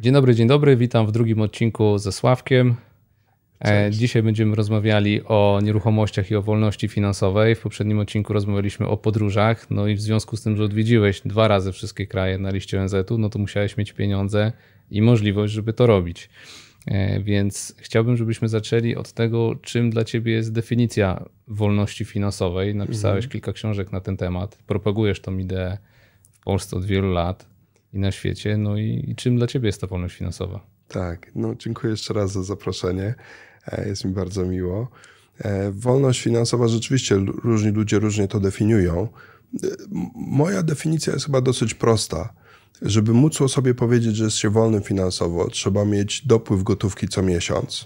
Dzień dobry, witam w drugim odcinku ze Sławkiem. Dzisiaj będziemy rozmawiali o nieruchomościach i o wolności finansowej. W poprzednim odcinku rozmawialiśmy o podróżach, no i w związku z tym, że odwiedziłeś 2 razy wszystkie kraje na liście ONZ-u, no to musiałeś mieć pieniądze i możliwość, żeby to robić. Więc chciałbym, żebyśmy zaczęli od tego, czym dla ciebie jest definicja wolności finansowej. Napisałeś kilka książek na ten temat, propagujesz tą ideę w Polsce od wielu lat i na świecie. No i czym dla ciebie jest ta wolność finansowa? Tak, no dziękuję jeszcze raz za zaproszenie. Jest mi bardzo miło. Wolność finansowa rzeczywiście różni ludzie różnie to definiują. Moja definicja jest chyba dosyć prosta. Żeby móc o sobie powiedzieć, że jest się wolnym finansowo, trzeba mieć dopływ gotówki co miesiąc.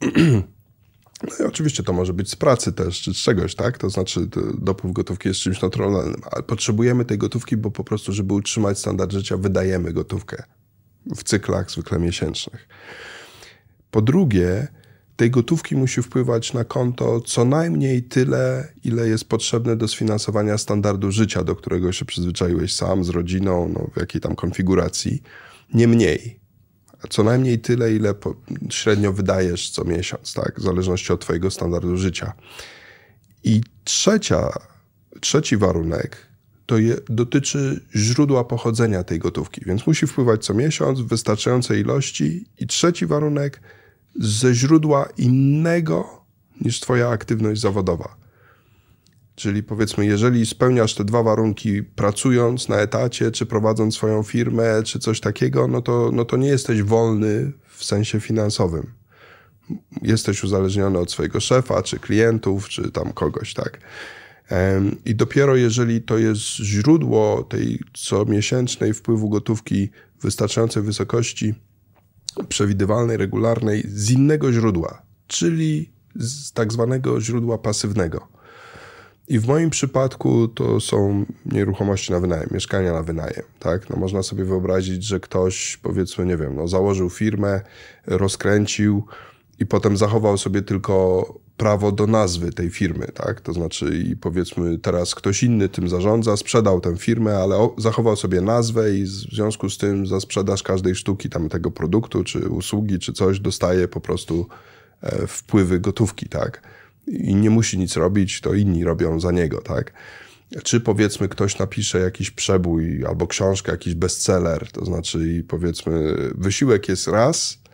No i oczywiście to może być z pracy też, czy z czegoś, tak? To znaczy dopływ gotówki jest czymś naturalnym, ale potrzebujemy tej gotówki, bo po prostu, żeby utrzymać standard życia, wydajemy gotówkę w cyklach zwykle miesięcznych. Po drugie, tej gotówki musi wpływać na konto co najmniej tyle, ile jest potrzebne do sfinansowania standardu życia, do którego się przyzwyczaiłeś sam, z rodziną, no, w jakiej tam konfiguracji, nie mniej. Co najmniej tyle, ile średnio wydajesz co miesiąc, tak? W zależności od twojego standardu życia. I trzeci warunek dotyczy źródła pochodzenia tej gotówki, więc musi wpływać co miesiąc w wystarczającej ilości. I trzeci warunek ze źródła innego niż twoja aktywność zawodowa. Czyli powiedzmy, jeżeli spełniasz te 2 warunki pracując na etacie, czy prowadząc swoją firmę, czy coś takiego, no to nie jesteś wolny w sensie finansowym. Jesteś uzależniony od swojego szefa, czy klientów, czy tam kogoś, tak. I dopiero jeżeli to jest źródło tej comiesięcznej wpływu gotówki w wystarczającej wysokości, przewidywalnej, regularnej, z innego źródła, czyli z tak zwanego źródła pasywnego. I w moim przypadku to są nieruchomości na wynajem, mieszkania na wynajem, tak? No można sobie wyobrazić, że ktoś, powiedzmy, nie wiem, no założył firmę, rozkręcił i potem zachował sobie tylko prawo do nazwy tej firmy, tak? To znaczy i powiedzmy teraz ktoś inny tym zarządza, sprzedał tę firmę, ale zachował sobie nazwę i w związku z tym za sprzedaż każdej sztuki tam tego produktu, czy usługi, czy coś dostaje po prostu wpływy gotówki, tak? I nie musi nic robić, to inni robią za niego, tak? Czy powiedzmy ktoś napisze jakiś przebój albo książkę, jakiś bestseller, to znaczy i powiedzmy wysiłek jest raz,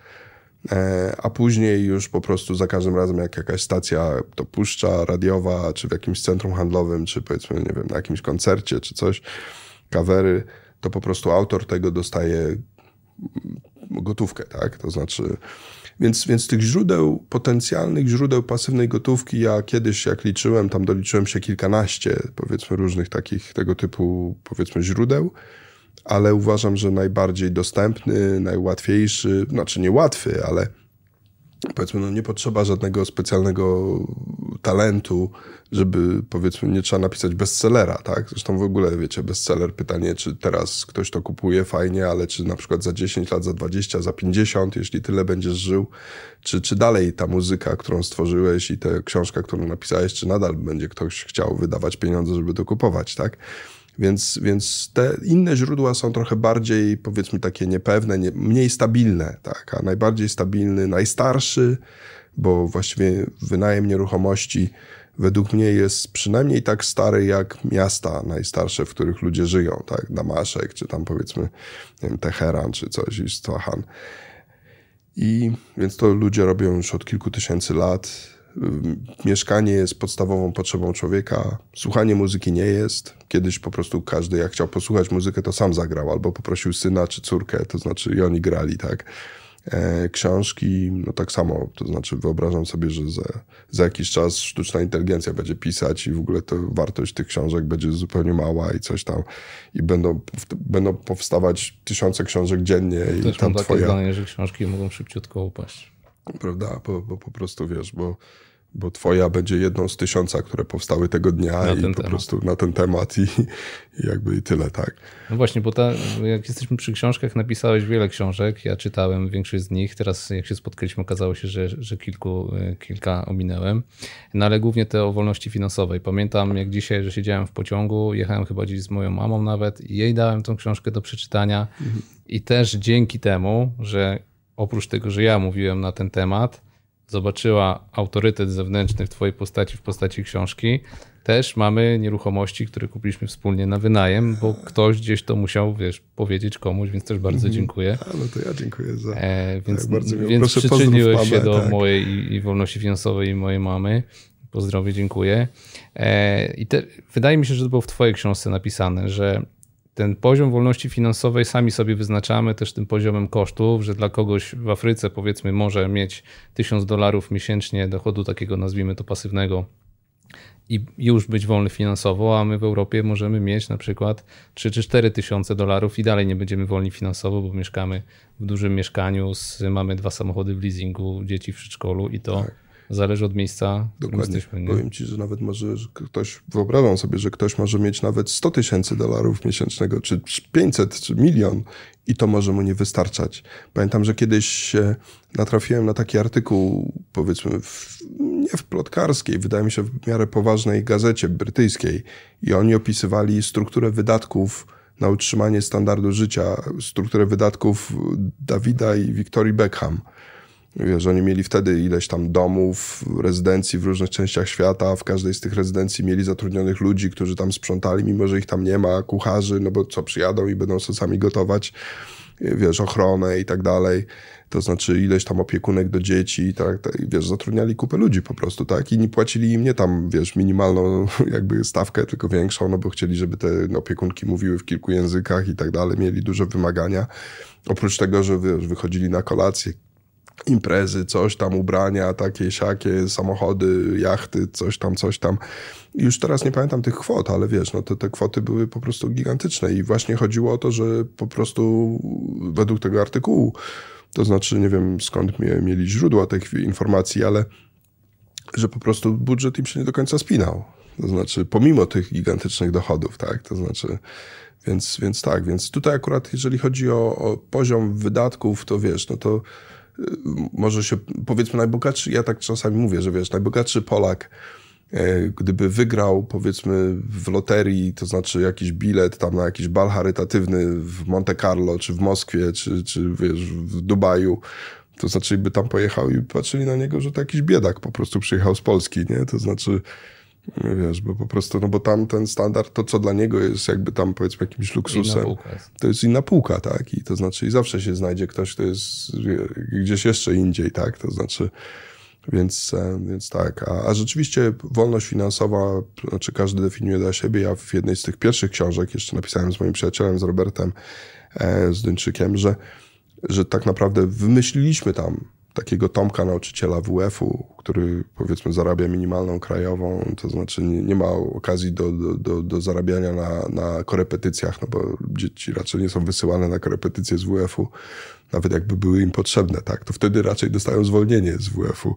a później już po prostu za każdym razem jak jakaś stacja to puszcza radiowa, czy w jakimś centrum handlowym, czy powiedzmy, nie wiem, na jakimś koncercie, czy coś, kawery, to po prostu autor tego dostaje gotówkę, tak? To znaczy, więc tych potencjalnych źródeł pasywnej gotówki, ja kiedyś jak liczyłem, tam doliczyłem się kilkanaście, powiedzmy, różnych takich tego typu, powiedzmy, źródeł, ale uważam, że najbardziej dostępny, najłatwiejszy, znaczy nie łatwy, ale powiedzmy, no nie potrzeba żadnego specjalnego talentu, żeby, powiedzmy, nie trzeba napisać bestsellera, tak? Zresztą w ogóle, wiecie, bestseller, pytanie, czy teraz ktoś to kupuje fajnie, ale czy na przykład za 10 lat, za 20, za 50, jeśli tyle będziesz żył, czy dalej ta muzyka, którą stworzyłeś i ta książka, którą napisałeś, czy nadal będzie ktoś chciał wydawać pieniądze, żeby to kupować, tak? Więc te inne źródła są trochę bardziej, powiedzmy, takie niepewne, mniej stabilne, tak? A najbardziej stabilny, najstarszy, bo właściwie wynajem nieruchomości według mnie jest przynajmniej tak stary jak miasta najstarsze, w których ludzie żyją, tak? Damaszek, czy tam powiedzmy, nie wiem, Teheran, czy coś, Isfahan. I więc to ludzie robią już od kilku tysięcy lat. Mieszkanie jest podstawową potrzebą człowieka. Słuchanie muzyki nie jest. Kiedyś po prostu każdy, jak chciał posłuchać muzykę, to sam zagrał, albo poprosił syna czy córkę, to znaczy i oni grali, tak? Książki, no tak samo, to znaczy wyobrażam sobie, że za jakiś czas sztuczna inteligencja będzie pisać i w ogóle to wartość tych książek będzie zupełnie mała i coś tam i będą powstawać 1000 książek dziennie. Też i tam mam takie zdanie, że książki mogą szybciutko upaść. Prawda, bo po prostu wiesz, bo bo twoja będzie jedną z 1000, które powstały tego dnia i po prostu na ten temat i jakby i tyle, tak. No właśnie, bo jak jesteśmy przy książkach, napisałeś wiele książek, ja czytałem większość z nich, teraz jak się spotkaliśmy okazało się, że kilka ominęłem, no ale głównie te o wolności finansowej. Pamiętam jak dzisiaj, że siedziałem w pociągu, jechałem chyba gdzieś z moją mamą nawet i jej dałem tą książkę do przeczytania i też dzięki temu, że oprócz tego, że ja mówiłem na ten temat, zobaczyła autorytet zewnętrzny w twojej postaci, w postaci książki, też mamy nieruchomości, które kupiliśmy wspólnie na wynajem, bo ktoś gdzieś to musiał, powiedzieć komuś, więc też bardzo dziękuję. No to ja dziękuję za... Więc przyczyniłeś się do mojej i wolności finansowej i mojej mamy. Pozdrowie, dziękuję. Wydaje mi się, że to było w twojej książce napisane, że ten poziom wolności finansowej sami sobie wyznaczamy też tym poziomem kosztów, że dla kogoś w Afryce powiedzmy może mieć $1000 miesięcznie dochodu takiego, nazwijmy to pasywnego i już być wolny finansowo, a my w Europie możemy mieć na przykład 3 czy 4 tysiące dolarów i dalej nie będziemy wolni finansowo, bo mieszkamy w dużym mieszkaniu, mamy 2 samochody w leasingu, dzieci w przedszkolu i to zależy od miejsca, w którym jesteśmy. Powiem ci, że nawet może że ktoś, wyobrażam sobie, że ktoś może mieć nawet $100,000 miesięcznego, czy 500, czy 1 000 000 i to może mu nie wystarczać. Pamiętam, że kiedyś natrafiłem na taki artykuł, powiedzmy, nie w plotkarskiej, wydaje mi się w miarę poważnej gazecie brytyjskiej i oni opisywali strukturę wydatków na utrzymanie standardu życia, strukturę wydatków Davida i Victorii Beckham. Wiesz, oni mieli wtedy ileś tam domów, rezydencji w różnych częściach świata. W każdej z tych rezydencji mieli zatrudnionych ludzi, którzy tam sprzątali, mimo że ich tam nie ma, kucharzy, no bo co, przyjadą i będą sobie sami gotować, wiesz, ochronę i tak dalej. To znaczy ileś tam opiekunek do dzieci, tak, wiesz, zatrudniali kupę ludzi po prostu, tak, i nie płacili im nie tam, wiesz, minimalną jakby stawkę, tylko większą, no bo chcieli, żeby te opiekunki mówiły w kilku językach i tak dalej, mieli duże wymagania. Oprócz tego, że wiesz, wychodzili na kolację, imprezy, coś tam, ubrania, takie, siakie, samochody, jachty, coś tam. I już teraz nie pamiętam tych kwot, ale wiesz, no te kwoty były po prostu gigantyczne i właśnie chodziło o to, że po prostu według tego artykułu, to znaczy nie wiem skąd mieli źródła tych informacji, ale że po prostu budżet im się nie do końca spinał. To znaczy pomimo tych gigantycznych dochodów, tak, to znaczy... Więc tutaj akurat jeżeli chodzi o poziom wydatków, to wiesz, no to może się, powiedzmy najbogatszy, ja tak czasami mówię, że wiesz, najbogatszy Polak, gdyby wygrał powiedzmy w loterii, to znaczy jakiś bilet tam na jakiś bal charytatywny w Monte Carlo, czy w Moskwie, czy wiesz, w Dubaju, to znaczy by tam pojechał i patrzyli na niego, że to jakiś biedak po prostu przyjechał z Polski, nie? To znaczy, wiesz, bo po prostu, no bo tam ten standard, to co dla niego jest jakby tam powiedzmy jakimś luksusem, to jest inna półka, tak? I to znaczy i zawsze się znajdzie ktoś, kto jest gdzieś jeszcze indziej, tak? To znaczy, więc tak. A rzeczywiście wolność finansowa, znaczy każdy definiuje dla siebie. Ja w jednej z tych pierwszych książek jeszcze napisałem z moim przyjacielem, z Robertem, z Duńczykiem, że tak naprawdę wymyśliliśmy tam takiego Tomka, nauczyciela WF-u, który powiedzmy zarabia minimalną krajową, to znaczy nie ma okazji do zarabiania na korepetycjach, no bo dzieci raczej nie są wysyłane na korepetycje z WF-u, nawet jakby były im potrzebne, tak, to wtedy raczej dostają zwolnienie z WF-u.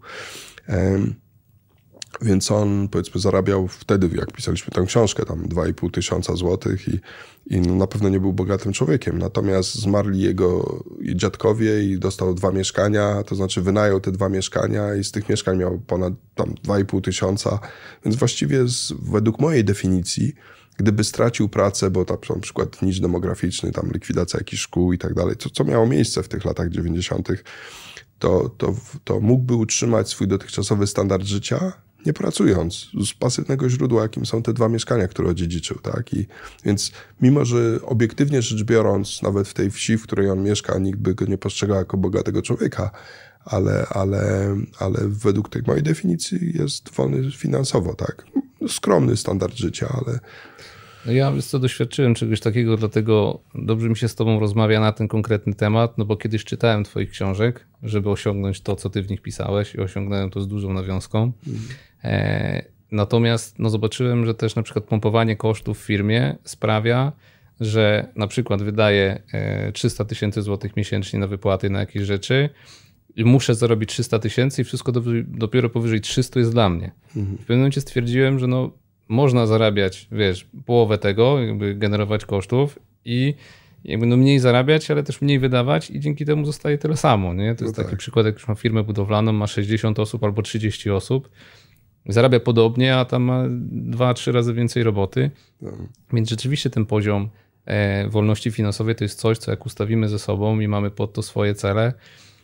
Więc on, powiedzmy, zarabiał wtedy, jak pisaliśmy tę książkę, tam 2500 złotych i no, na pewno nie był bogatym człowiekiem. Natomiast zmarli jego dziadkowie i dostał 2 mieszkania, to znaczy wynajął te 2 mieszkania i z tych mieszkań miał ponad tam 2500. Więc właściwie według mojej definicji, gdyby stracił pracę, bo tam na przykład nicz demograficzny, tam likwidacja jakichś szkół i tak dalej, co miało miejsce w tych latach 90., to mógłby utrzymać swój dotychczasowy standard życia, nie pracując, z pasywnego źródła, jakim są te 2 mieszkania, które odziedziczył, tak? Więc mimo, że obiektywnie rzecz biorąc, nawet w tej wsi, w której on mieszka, nikt by go nie postrzegał jako bogatego człowieka, ale według tej mojej definicji jest wolny finansowo, tak? Skromny standard życia, ale... No ja doświadczyłem czegoś takiego, dlatego dobrze mi się z tobą rozmawia na ten konkretny temat, no bo kiedyś czytałem twoich książek, żeby osiągnąć to, co ty w nich pisałeś i osiągnąłem to z dużą nawiązką. Natomiast no zobaczyłem, że też na przykład pompowanie kosztów w firmie sprawia, że na przykład wydaję 300 000 złotych miesięcznie na wypłaty na jakieś rzeczy i muszę zarobić 300 tysięcy i wszystko dopiero powyżej 300 jest dla mnie. W pewnym momencie stwierdziłem, że no, można zarabiać, wiesz, połowę tego, jakby generować kosztów i jakby no mniej zarabiać, ale też mniej wydawać i dzięki temu zostaje tyle samo. Nie? To jest taki przykład, jak już ma firmę budowlaną, ma 60 osób albo 30 osób, zarabia podobnie, a tam ma 2-3 razy więcej roboty. Więc rzeczywiście ten poziom wolności finansowej to jest coś, co jak ustawimy ze sobą i mamy pod to swoje cele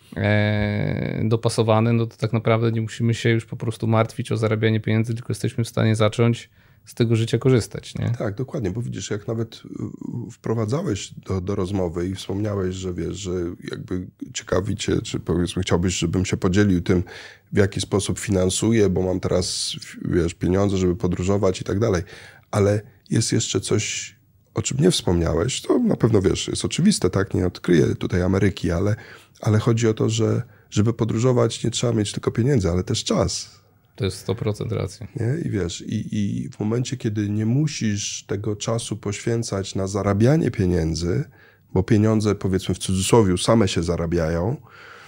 dopasowane, no to tak naprawdę nie musimy się już po prostu martwić o zarabianie pieniędzy, tylko jesteśmy w stanie zacząć z tego życia korzystać. Nie? Tak, dokładnie, bo widzisz, jak nawet wprowadzałeś do rozmowy i wspomniałeś, że wiesz, że jakby ciekawi cię, czy powiedzmy chciałbyś, żebym się podzielił tym, w jaki sposób finansuję, bo mam teraz, wiesz, pieniądze, żeby podróżować i tak dalej, ale jest jeszcze coś, o czym nie wspomniałeś, to na pewno wiesz, jest oczywiste, tak, nie odkryję tutaj Ameryki, ale chodzi o to, że żeby podróżować nie trzeba mieć tylko pieniędzy, ale też czas. To jest 100% racji. Nie? I wiesz, i w momencie, kiedy nie musisz tego czasu poświęcać na zarabianie pieniędzy, bo pieniądze, powiedzmy w cudzysłowie, same się zarabiają,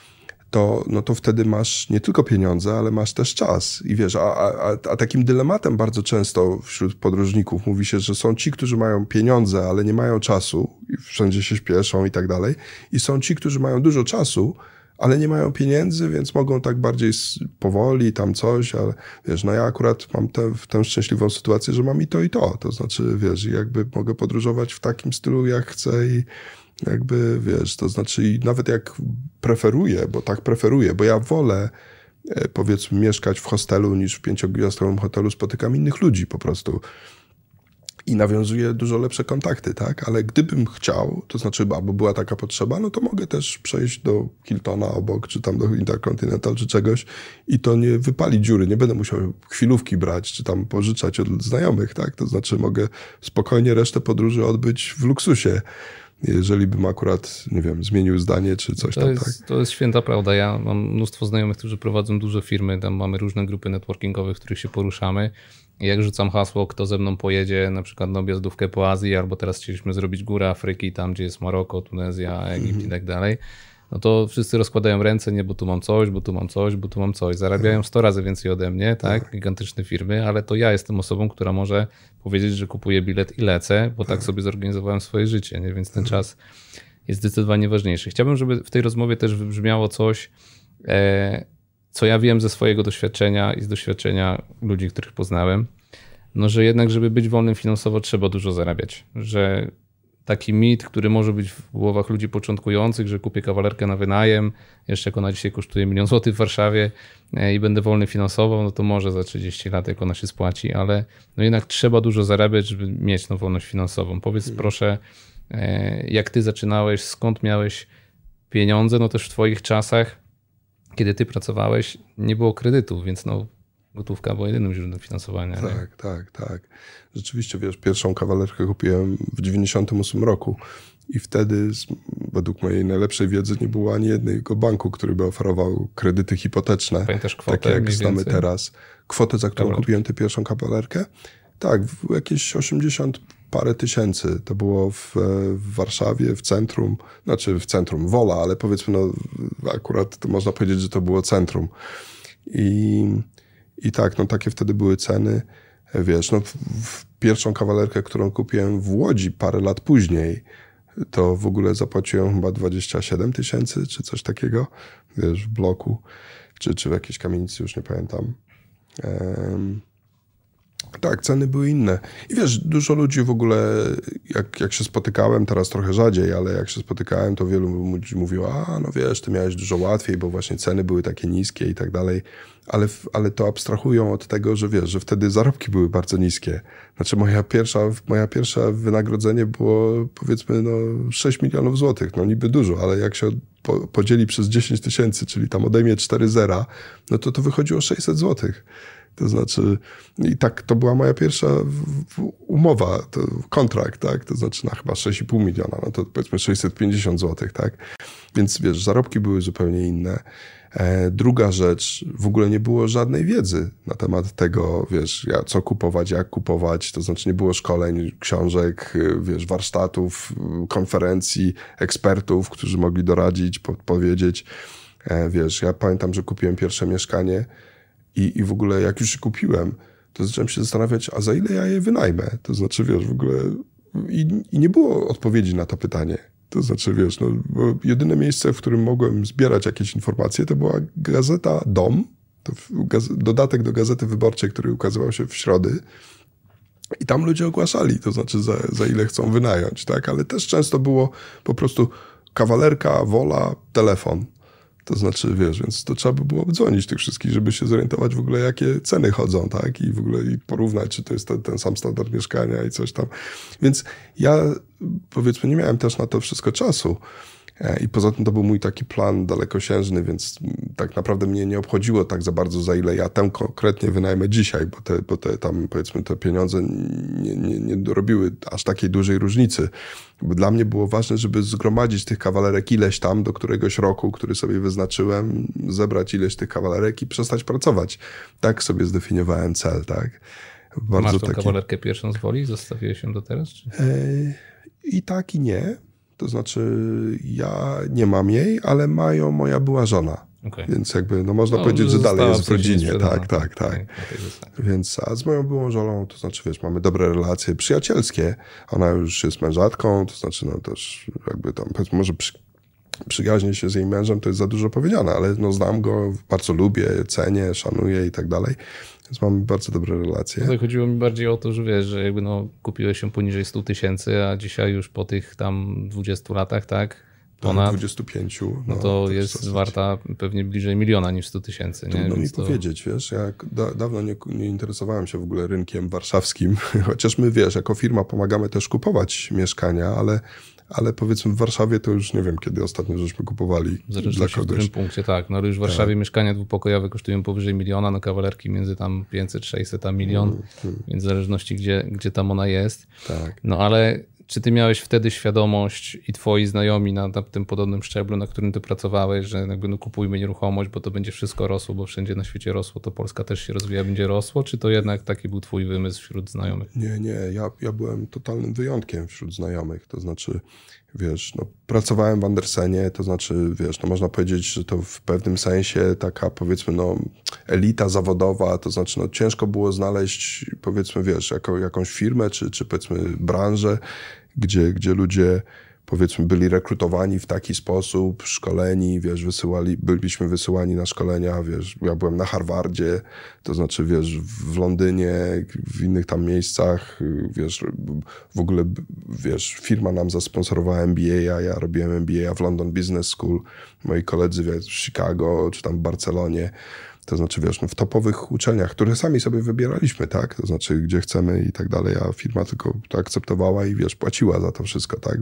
to wtedy masz nie tylko pieniądze, ale masz też czas. I wiesz, a takim dylematem bardzo często wśród podróżników mówi się, że są ci, którzy mają pieniądze, ale nie mają czasu i wszędzie się śpieszą i tak dalej. I są ci, którzy mają dużo czasu, ale nie mają pieniędzy, więc mogą tak bardziej powoli tam coś, ale wiesz, no ja akurat mam tę szczęśliwą sytuację, że mam i to, i to. To znaczy, wiesz, jakby mogę podróżować w takim stylu, jak chcę i jakby, wiesz, to znaczy i nawet jak preferuję, bo ja wolę, powiedzmy, mieszkać w hostelu niż w 5-gwiazdkowym hotelu, spotykam innych ludzi po prostu. I nawiązuję dużo lepsze kontakty, tak? Ale gdybym chciał, to znaczy albo była taka potrzeba, no to mogę też przejść do Hiltona obok, czy tam do Intercontinental, czy czegoś i to nie wypali dziury. Nie będę musiał chwilówki brać, czy tam pożyczać od znajomych, tak? To znaczy mogę spokojnie resztę podróży odbyć w luksusie, jeżeli bym akurat, nie wiem, zmienił zdanie, czy coś tam, tak? To jest święta prawda. Ja mam mnóstwo znajomych, którzy prowadzą duże firmy, tam mamy różne grupy networkingowe, w których się poruszamy. I jak rzucam hasło, kto ze mną pojedzie na przykład na objazdówkę po Azji, albo teraz chcieliśmy zrobić górę Afryki, tam gdzie jest Maroko, Tunezja, Egipt i tak dalej, no to wszyscy rozkładają ręce, nie, bo tu mam coś, bo tu mam coś, bo tu mam coś. Zarabiają 100 razy więcej ode mnie, tak? Gigantyczne firmy, ale to ja jestem osobą, która może powiedzieć, że kupuję bilet i lecę, bo tak sobie zorganizowałem swoje życie, nie? Więc ten czas jest zdecydowanie ważniejszy. Chciałbym, żeby w tej rozmowie też wybrzmiało coś, co ja wiem ze swojego doświadczenia i z doświadczenia ludzi, których poznałem, no że jednak, żeby być wolnym finansowo, trzeba dużo zarabiać. Że taki mit, który może być w głowach ludzi początkujących, że kupię kawalerkę na wynajem, jeszcze jak ona dzisiaj kosztuje 1 000 000 złotych w Warszawie i będę wolny finansowo, no to może za 30 lat, jak ona się spłaci, ale no jednak trzeba dużo zarabiać, żeby mieć tą wolność finansową. Powiedz proszę, jak ty zaczynałeś, skąd miałeś pieniądze, no też w twoich czasach, kiedy ty pracowałeś, nie było kredytów, więc no gotówka była jedynym źródłem finansowania. Tak. Rzeczywiście, wiesz, pierwszą kawalerkę kupiłem w 98 roku i wtedy, według mojej najlepszej wiedzy, nie było ani jednego banku, który by oferował kredyty hipoteczne. Pamiętasz kwotę? Takie jak znamy teraz. Kwotę, za którą kupiłem tę pierwszą kawalerkę? Tak, jakieś 80 parę tysięcy. To było w Warszawie, w centrum, Wola, ale powiedzmy, no akurat to można powiedzieć, że to było centrum. I tak, no takie wtedy były ceny. Wiesz, no w pierwszą kawalerkę, którą kupiłem w Łodzi parę lat później, to w ogóle zapłaciłem chyba 27 000 czy coś takiego, wiesz, w bloku, czy w jakiejś kamienicy, już nie pamiętam. Tak, ceny były inne. I wiesz, dużo ludzi w ogóle, jak się spotykałem, teraz trochę rzadziej, ale jak się spotykałem, to wielu ludzi mówiło, no wiesz, ty miałeś dużo łatwiej, bo właśnie ceny były takie niskie i tak dalej. Ale to abstrahują od tego, że wiesz, że wtedy zarobki były bardzo niskie. Znaczy moja pierwsza wynagrodzenie było, powiedzmy, 6 milionów złotych. No niby dużo, ale jak się podzieli przez 10 000, czyli tam odejmie 4 zera, no to wychodziło 600 złotych. To znaczy, i tak to była moja pierwsza umowa, kontrakt, tak? To znaczy na chyba 6,5 miliona, no to powiedzmy 650 złotych, tak? Więc wiesz, zarobki były zupełnie inne. Druga rzecz, w ogóle nie było żadnej wiedzy na temat tego, wiesz, co kupować, jak kupować, to znaczy nie było szkoleń, książek, wiesz, warsztatów, konferencji, ekspertów, którzy mogli doradzić, podpowiedzieć. Wiesz, ja pamiętam, że kupiłem pierwsze mieszkanie i w ogóle jak już je kupiłem, to zacząłem się zastanawiać, a za ile ja je wynajmę? To znaczy, wiesz, w ogóle i nie było odpowiedzi na to pytanie. To znaczy, wiesz, no, bo jedyne miejsce, w którym mogłem zbierać jakieś informacje, to była gazeta Dom, to dodatek do Gazety Wyborczej, który ukazywał się w środy. I tam ludzie ogłaszali, to znaczy za ile chcą wynająć, tak? Ale też często było po prostu kawalerka, wola, telefon. To znaczy, wiesz, więc to trzeba by było dzwonić tych wszystkich, żeby się zorientować w ogóle, jakie ceny chodzą, tak? I w ogóle i porównać, czy to jest ten sam standard mieszkania i coś tam. Więc ja, powiedzmy, nie miałem też na to wszystko czasu. I poza tym to był mój taki plan dalekosiężny, więc tak naprawdę mnie nie obchodziło tak za bardzo, za ile ja tę konkretnie wynajmę dzisiaj, bo te tam, powiedzmy, te pieniądze nie robiły aż takiej dużej różnicy. Bo dla mnie było ważne, żeby zgromadzić tych kawalerek ileś tam do któregoś roku, który sobie wyznaczyłem, zebrać ileś tych kawalerek i przestać pracować. Tak sobie zdefiniowałem cel, tak. Bardzo masz tą kawalerkę pierwszą z Woli? Zostawiłeś ją do teraz? Czy? I tak, i nie. To znaczy, ja nie mam jej, ale mają moja była żona. Okay. Więc jakby, no można powiedzieć, że dalej jest w rodzinie. Tak. Więc, a z moją byłą żoną, to znaczy, wiesz, mamy dobre relacje przyjacielskie. Ona już jest mężatką, to znaczy, no też jakby tam, może przyjaźnię się z jej mężem, to jest za dużo powiedziane, ale no znam go, bardzo lubię, cenię, szanuję i tak dalej. Więc mamy bardzo dobre relacje. No, chodziło mi bardziej o to, że wiesz, że jakby no kupiłeś się poniżej 100 000, a dzisiaj już po tych tam 20 latach, tak? Ponad 25. No to jest warta pewnie bliżej 1 000 000 niż 100 000. Trudno mi powiedzieć, wiesz, ja dawno nie interesowałem się w ogóle rynkiem warszawskim, chociaż my, wiesz, jako firma pomagamy też kupować mieszkania, ale powiedzmy w Warszawie to już nie wiem, kiedy ostatnio żeśmy kupowali dla kogoś. W którym punkcie, tak. No ale już w Warszawie mieszkania dwupokojowe kosztują powyżej 1 000 000, no kawalerki między tam 500, 600 a 1 000 000, więc w zależności gdzie tam ona jest. Tak. No ale czy ty miałeś wtedy świadomość i twoi znajomi na tym podobnym szczeblu, na którym ty pracowałeś, że jakby no kupujmy nieruchomość, bo to będzie wszystko rosło, bo wszędzie na świecie rosło, to Polska też się rozwija, będzie rosło? Czy to jednak taki był twój wymysł wśród znajomych? Nie. Ja byłem totalnym wyjątkiem wśród znajomych. To znaczy, wiesz, no, pracowałem w Andersenie, to znaczy, wiesz, no można powiedzieć, że to w pewnym sensie taka, powiedzmy, no elita zawodowa, to znaczy, no ciężko było znaleźć, powiedzmy, wiesz, jakąś firmę, czy powiedzmy branżę, gdzie ludzie, powiedzmy, byli rekrutowani w taki sposób, szkoleni, wiesz, byliśmy wysyłani na szkolenia, wiesz, ja byłem na Harvardzie, to znaczy, wiesz, w Londynie, w innych tam miejscach, wiesz, w ogóle, wiesz, firma nam zasponsorowała MBA, ja robiłem MBA w London Business School, moi koledzy, wiesz, w Chicago, czy tam w Barcelonie. To znaczy, wiesz, no w topowych uczelniach, które sami sobie wybieraliśmy, tak? To znaczy, gdzie chcemy i tak dalej, a firma tylko to akceptowała i, wiesz, płaciła za to wszystko, tak?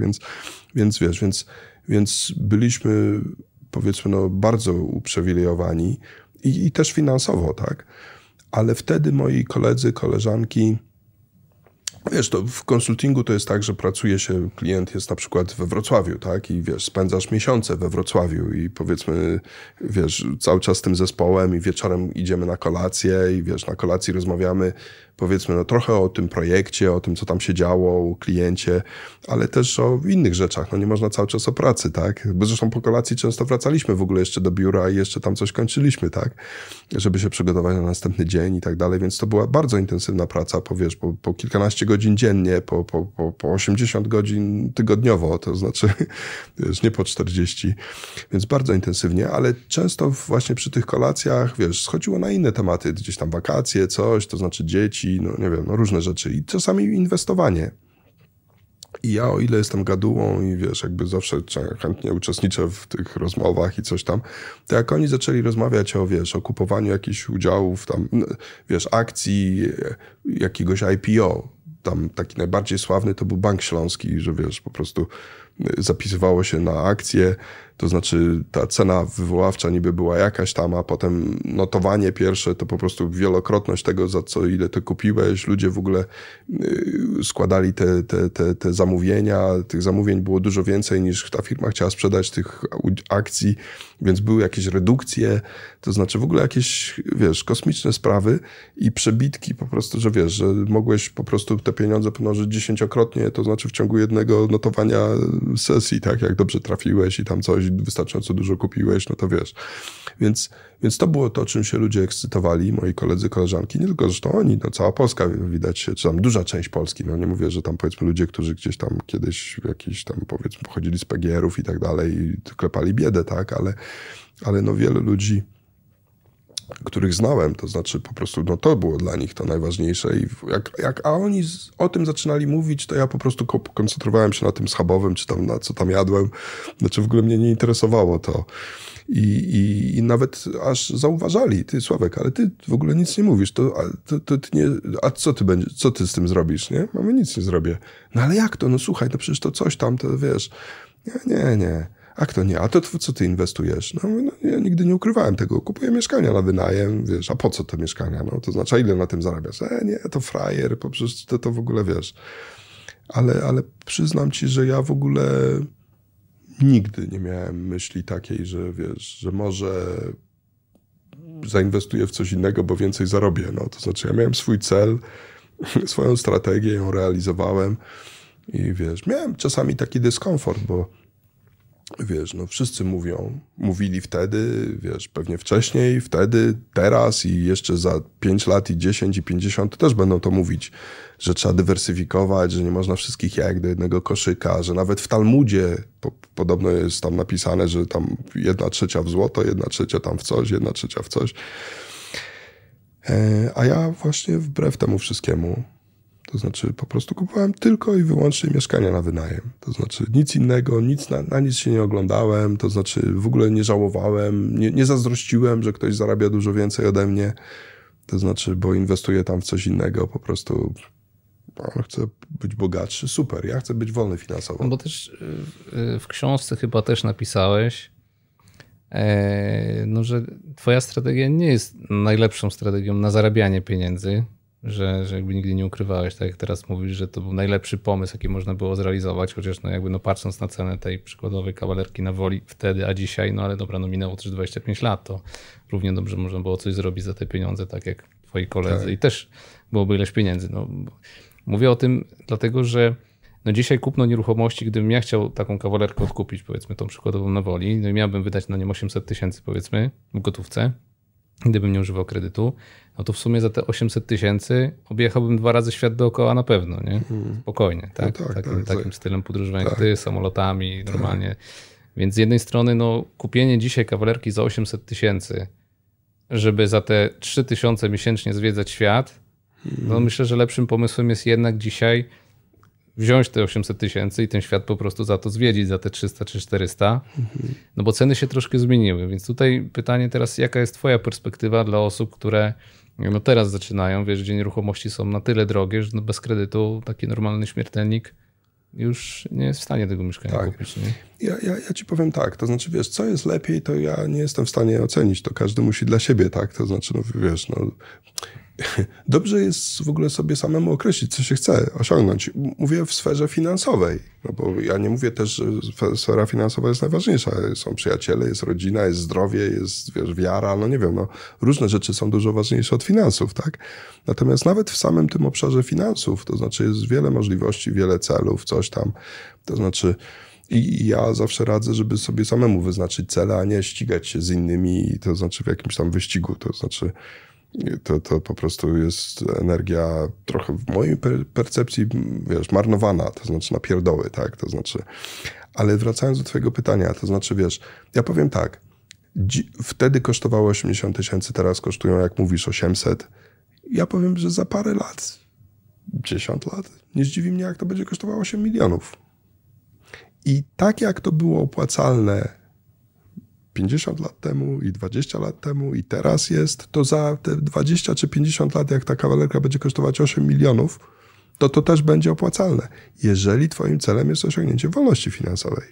Więc byliśmy, powiedzmy, no bardzo uprzywilejowani i też finansowo, tak? Ale wtedy moi koledzy, koleżanki, wiesz, to w konsultingu to jest tak, że pracuje się, klient jest na przykład we Wrocławiu, tak? I wiesz, spędzasz miesiące we Wrocławiu i powiedzmy, wiesz, cały czas z tym zespołem i wieczorem idziemy na kolację i wiesz, na kolacji rozmawiamy, powiedzmy, no trochę o tym projekcie, o tym, co tam się działo, o kliencie, ale też o innych rzeczach. No nie można cały czas o pracy, tak? Bo zresztą po kolacji często wracaliśmy w ogóle jeszcze do biura i jeszcze tam coś kończyliśmy, tak? Żeby się przygotować na następny dzień i tak dalej, więc to była bardzo intensywna praca, po kilkanaście godzin dziennie, po 80 godzin tygodniowo, to znaczy, wiesz, nie po 40, więc bardzo intensywnie, ale często właśnie przy tych kolacjach, wiesz, schodziło na inne tematy, gdzieś tam wakacje, coś, to znaczy dzieci, no nie wiem, no różne rzeczy i czasami inwestowanie. I ja, o ile jestem gadułą i wiesz, jakby zawsze chętnie uczestniczę w tych rozmowach i coś tam, to jak oni zaczęli rozmawiać o, wiesz, o kupowaniu jakichś udziałów tam, wiesz, akcji jakiegoś IPO, tam taki najbardziej sławny to był Bank Śląski, że wiesz, po prostu zapisywało się na akcje, to znaczy ta cena wywoławcza niby była jakaś tam, a potem notowanie pierwsze to po prostu wielokrotność tego, za co ile ty kupiłeś. Ludzie w ogóle składali te zamówienia. Tych zamówień było dużo więcej niż ta firma chciała sprzedać tych akcji, więc były jakieś redukcje, to znaczy w ogóle jakieś, wiesz, kosmiczne sprawy i przebitki po prostu, że wiesz, że mogłeś po prostu te pieniądze pomnożyć 10-krotnie, to znaczy w ciągu jednego notowania sesji, tak? Jak dobrze trafiłeś i tam coś wystarczająco dużo kupiłeś, no to wiesz. Więc to było to, czym się ludzie ekscytowali, moi koledzy, koleżanki, nie tylko zresztą oni, no cała Polska widać się, czy tam duża część Polski, no nie mówię, że tam powiedzmy ludzie, którzy gdzieś tam kiedyś jakiś tam powiedzmy pochodzili z PGR-ów i tak dalej i klepali biedę, tak? Ale no wiele ludzi, których znałem, to znaczy po prostu no to było dla nich to najważniejsze i a oni o tym zaczynali mówić, to ja po prostu koncentrowałem się na tym schabowym, czy tam na co tam jadłem, znaczy w ogóle mnie nie interesowało to i nawet aż zauważali, ty Sławek, ale ty w ogóle nic nie mówisz, to ty nie, a co ty z tym zrobisz, nie? Mamy nic nie zrobię. No ale jak to? No słuchaj, no przecież to coś tam, to wiesz, nie. A kto nie? A to co ty inwestujesz? No, ja nigdy nie ukrywałem tego. Kupuję mieszkania na wynajem, wiesz, a po co te mieszkania? No to znaczy, a ile na tym zarabiasz? Nie, to frajer, bo przecież to w ogóle wiesz. Ale przyznam ci, że ja w ogóle nigdy nie miałem myśli takiej, że wiesz, że może zainwestuję w coś innego, bo więcej zarobię. No to znaczy, ja miałem swój cel, swoją strategię, ją realizowałem i wiesz, miałem czasami taki dyskomfort, bo wiesz, no wszyscy mówili wtedy, wiesz, pewnie wcześniej, wtedy, teraz i jeszcze za 5 lat i 10 i 50 też będą to mówić, że trzeba dywersyfikować, że nie można wszystkich jajek do jednego koszyka, że nawet w Talmudzie podobno jest tam napisane, że tam 1/3 w złoto, 1/3 tam w coś, 1/3 w coś. A ja właśnie wbrew temu wszystkiemu, to znaczy po prostu kupowałem tylko i wyłącznie mieszkania na wynajem. To znaczy nic innego, na nic się nie oglądałem, to znaczy w ogóle nie żałowałem, nie zazdrościłem, że ktoś zarabia dużo więcej ode mnie. To znaczy, bo inwestuję tam w coś innego, po prostu chcę być bogatszy, super, ja chcę być wolny finansowo. No bo też w książce chyba też napisałeś, no, że twoja strategia nie jest najlepszą strategią na zarabianie pieniędzy, że jakby nigdy nie ukrywałeś, tak jak teraz mówisz, że to był najlepszy pomysł, jaki można było zrealizować, chociaż no jakby no patrząc na cenę tej przykładowej kawalerki na Woli wtedy, a dzisiaj, no ale dobra, no minęło też 25 lat, to równie dobrze można było coś zrobić za te pieniądze, tak jak twoi koledzy tak. I też byłoby ileś pieniędzy. No, mówię o tym dlatego, że no dzisiaj kupno nieruchomości, gdybym ja chciał taką kawalerkę odkupić, powiedzmy tą przykładową na Woli, no i miałbym wydać na nią 800 000 powiedzmy w gotówce, gdybym nie używał kredytu, no to w sumie za te 800 000 objechałbym 2 razy świat dookoła na pewno, nie? Spokojnie, tak? No takim stylem podróżowania jak ty, samolotami, normalnie. Więc z jednej strony no kupienie dzisiaj kawalerki za 800 000, żeby za te 3000 miesięcznie zwiedzać świat, no myślę, że lepszym pomysłem jest jednak dzisiaj wziąć te 800 000 i ten świat po prostu za to zwiedzić, za te 300 czy 400, no bo ceny się troszkę zmieniły, więc tutaj pytanie teraz, jaka jest twoja perspektywa dla osób, które no teraz zaczynają, wiesz, gdzie nieruchomości są na tyle drogie, że no bez kredytu taki normalny śmiertelnik już nie jest w stanie tego mieszkania kupić. Nie? Ja ci powiem tak, to znaczy wiesz, co jest lepiej, to ja nie jestem w stanie ocenić, to każdy musi dla siebie, tak, to znaczy no wiesz, no dobrze jest w ogóle sobie samemu określić, co się chce osiągnąć. Mówię w sferze finansowej, no bo ja nie mówię też, że sfera finansowa jest najważniejsza. Są przyjaciele, jest rodzina, jest zdrowie, jest wiesz, wiara, no nie wiem, no różne rzeczy są dużo ważniejsze od finansów, tak? Natomiast nawet w samym tym obszarze finansów, to znaczy jest wiele możliwości, wiele celów, coś tam, to znaczy i ja zawsze radzę, żeby sobie samemu wyznaczyć cele, a nie ścigać się z innymi, to znaczy w jakimś tam wyścigu, to znaczy to po prostu jest energia trochę w mojej percepcji, wiesz, marnowana, to znaczy na pierdoły, tak, to znaczy, ale wracając do twojego pytania, to znaczy, wiesz, ja powiem tak, wtedy kosztowało 80 000, teraz kosztują, jak mówisz, 800. Ja powiem, że za parę lat, 10 lat, nie zdziwi mnie, jak to będzie kosztowało 8 milionów. I tak jak to było opłacalne 50 lat temu i 20 lat temu i teraz jest, to za te 20 czy 50 lat, jak ta kawalerka będzie kosztować 8 milionów, to też będzie opłacalne, jeżeli twoim celem jest osiągnięcie wolności finansowej.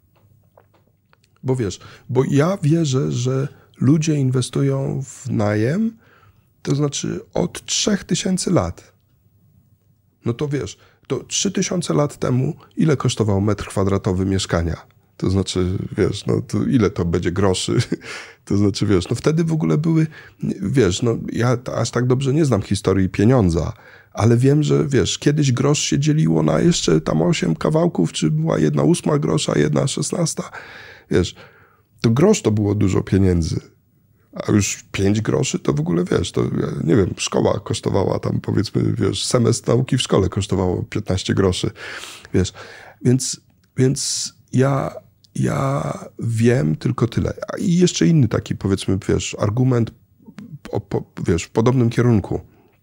Bo wiesz, bo ja wierzę, że ludzie inwestują w najem, to znaczy od 3000 lat. No to wiesz, to 3000 lat temu ile kosztował metr kwadratowy mieszkania? To znaczy, wiesz, no to ile to będzie groszy? To znaczy, wiesz, no wtedy w ogóle były, wiesz, no ja aż tak dobrze nie znam historii pieniądza, ale wiem, że wiesz, kiedyś grosz się dzieliło na jeszcze tam 8 kawałków, czy była 1/8 grosza, 1/16. Wiesz, to grosz to było dużo pieniędzy. A już 5 groszy to w ogóle, wiesz, to nie wiem, szkoła kosztowała tam, powiedzmy, wiesz, semestr nauki w szkole kosztowało 15 groszy, wiesz. Więc ja wiem tylko tyle. I jeszcze inny taki, powiedzmy, wiesz, argument, wiesz, w podobnym kierunku.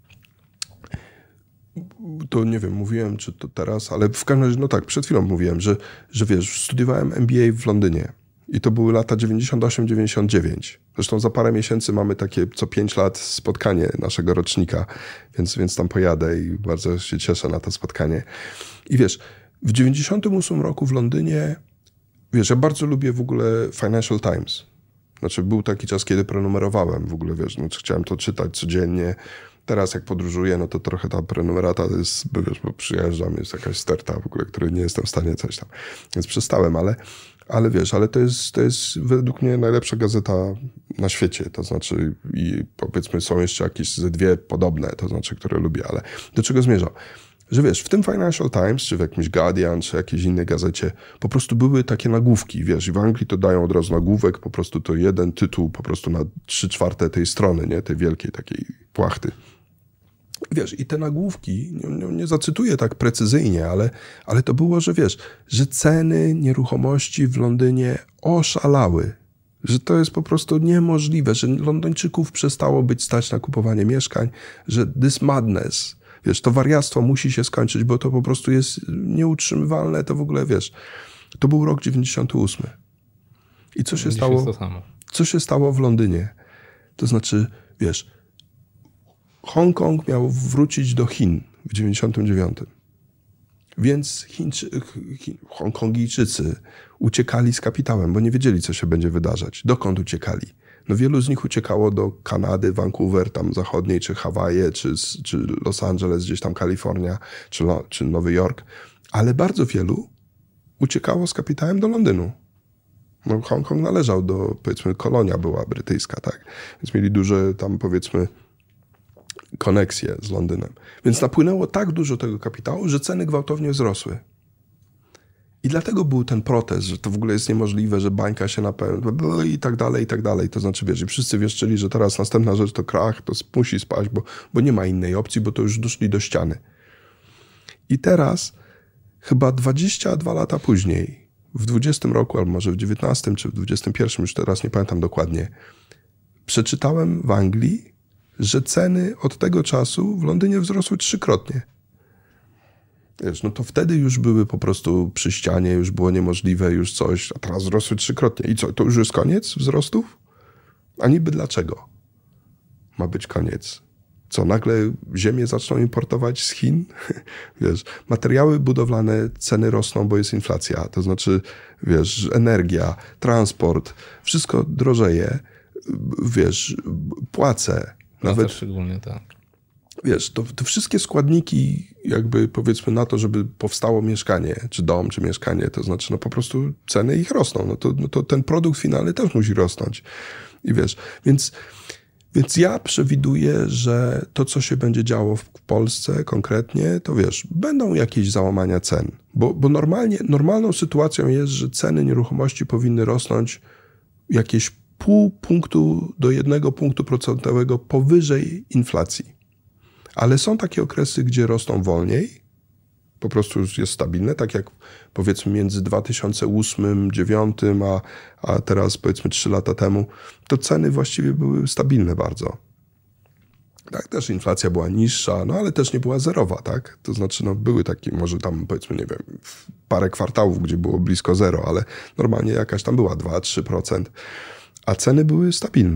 To nie wiem, mówiłem, czy to teraz, ale w każdym razie, no tak, przed chwilą mówiłem, że wiesz, studiowałem MBA w Londynie i to były lata 98-99. Zresztą za parę miesięcy mamy takie co 5 lat spotkanie naszego rocznika, więc tam pojadę i bardzo się cieszę na to spotkanie. I wiesz, w 98 roku w Londynie, wiesz, ja bardzo lubię w ogóle Financial Times. Znaczy był taki czas, kiedy prenumerowałem w ogóle, wiesz, no, chciałem to czytać codziennie. Teraz jak podróżuję, no to trochę ta prenumerata jest, wiesz, bo przyjeżdżam, jest jakaś sterta w ogóle, której nie jestem w stanie coś tam. Więc przestałem, ale wiesz, ale to jest według mnie najlepsza gazeta na świecie. To znaczy i powiedzmy są jeszcze jakieś ze 2 podobne, to znaczy, które lubię, ale do czego zmierzam? Że wiesz, w tym Financial Times, czy w jakimś Guardian, czy jakiejś innej gazecie, po prostu były takie nagłówki, wiesz, i w Anglii to dają od razu nagłówek, po prostu to jeden tytuł, po prostu na 3/4 tej strony, nie, tej wielkiej takiej płachty. Wiesz, i te nagłówki, nie zacytuję tak precyzyjnie, ale to było, że wiesz, że ceny nieruchomości w Londynie oszalały. Że to jest po prostu niemożliwe, że Londyńczyków przestało być stać na kupowanie mieszkań, że this madness, wiesz, to wariactwo musi się skończyć, bo to po prostu jest nieutrzymywalne, to w ogóle, wiesz, to był rok 98. I co się stało? Co się stało w Londynie? To znaczy, wiesz, Hongkong miał wrócić do Chin w 99. Więc Hongkongijczycy uciekali z kapitałem, bo nie wiedzieli, co się będzie wydarzać. Dokąd uciekali? No wielu z nich uciekało do Kanady, Vancouver, tam zachodniej, czy Hawaje, czy Los Angeles, gdzieś tam Kalifornia, czy Nowy Jork. Ale bardzo wielu uciekało z kapitałem do Londynu. No Hongkong należał do, powiedzmy, kolonia była brytyjska, tak? Więc mieli duże tam, powiedzmy, koneksje z Londynem. Więc napłynęło tak dużo tego kapitału, że ceny gwałtownie wzrosły. I dlatego był ten protest, że to w ogóle jest niemożliwe, że bańka się napełni i tak dalej, i tak dalej. To znaczy, wiesz, i wszyscy wieszczyli, że teraz następna rzecz to krach, to musi spaść, bo nie ma innej opcji, bo to już doszli do ściany. I teraz, chyba 22 lata później, w 20 roku, albo może w 19 czy w 21, już teraz nie pamiętam dokładnie, przeczytałem w Anglii, że ceny od tego czasu w Londynie wzrosły 3-krotnie. Wiesz, no to wtedy już były po prostu przy ścianie, już było niemożliwe, już coś, a teraz wzrosły 3-krotnie. I co, to już jest koniec wzrostów? A niby dlaczego ma być koniec? Co, nagle ziemię zaczną importować z Chin? Wiesz, materiały budowlane, ceny rosną, bo jest inflacja. To znaczy, wiesz, energia, transport, wszystko drożeje. Wiesz, płace. Nawet szczególnie tak. Wiesz, to wszystkie składniki jakby powiedzmy na to, żeby powstało mieszkanie, czy dom, czy mieszkanie, to znaczy no po prostu ceny ich rosną. No to ten produkt finalny też musi rosnąć. I wiesz, więc ja przewiduję, że to, co się będzie działo w Polsce konkretnie, to wiesz, będą jakieś załamania cen. Bo normalną sytuacją jest, że ceny nieruchomości powinny rosnąć jakieś 0,5 punktu do 1 punktu procentowego powyżej inflacji. Ale są takie okresy, gdzie rosną wolniej, po prostu już jest stabilne, tak jak powiedzmy między 2008-2009, a teraz powiedzmy 3 lata temu, to ceny właściwie były stabilne bardzo. Tak, też inflacja była niższa, no ale też nie była zerowa, tak? To znaczy, no były takie, może tam powiedzmy, nie wiem, parę kwartałów, gdzie było blisko zero, ale normalnie jakaś tam była 2-3%, a ceny były stabilne.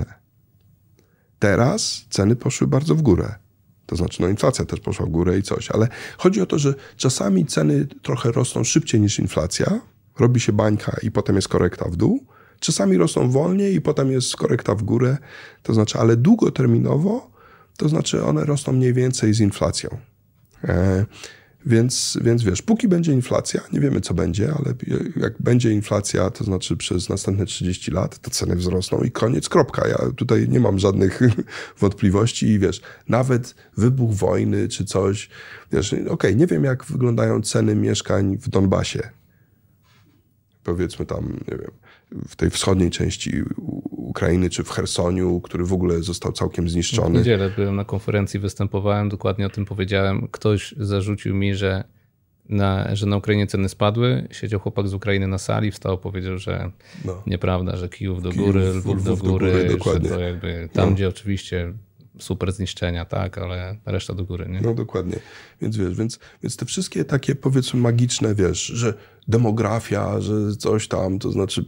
Teraz ceny poszły bardzo w górę. To znaczy, no inflacja też poszła w górę i coś, ale chodzi o to, że czasami ceny trochę rosną szybciej niż inflacja, robi się bańka i potem jest korekta w dół, czasami rosną wolniej i potem jest korekta w górę, to znaczy, ale długoterminowo, to znaczy one rosną mniej więcej z inflacją. Więc wiesz, póki będzie inflacja, nie wiemy co będzie, ale jak będzie inflacja, to znaczy przez następne 30 lat, to ceny wzrosną i koniec, kropka. Ja tutaj nie mam żadnych wątpliwości i wiesz, nawet wybuch wojny czy coś, wiesz, okej, nie wiem jak wyglądają ceny mieszkań w Donbasie. Powiedzmy tam, nie wiem, w tej wschodniej części Ukrainy, czy w Chersoniu, który w ogóle został całkiem zniszczony. W niedzielę byłem na konferencji, występowałem, dokładnie o tym powiedziałem. Ktoś zarzucił mi, że na Ukrainie ceny spadły. Siedział chłopak z Ukrainy na sali, wstał, powiedział, że nieprawda, że Kijów do góry, Lwów do góry, dokładnie. że to jakby tam, gdzie oczywiście super zniszczenia, tak, ale reszta do góry, nie? No dokładnie. Więc wiesz, więc te wszystkie takie powiedzmy magiczne, wiesz, że demografia, że coś tam, to znaczy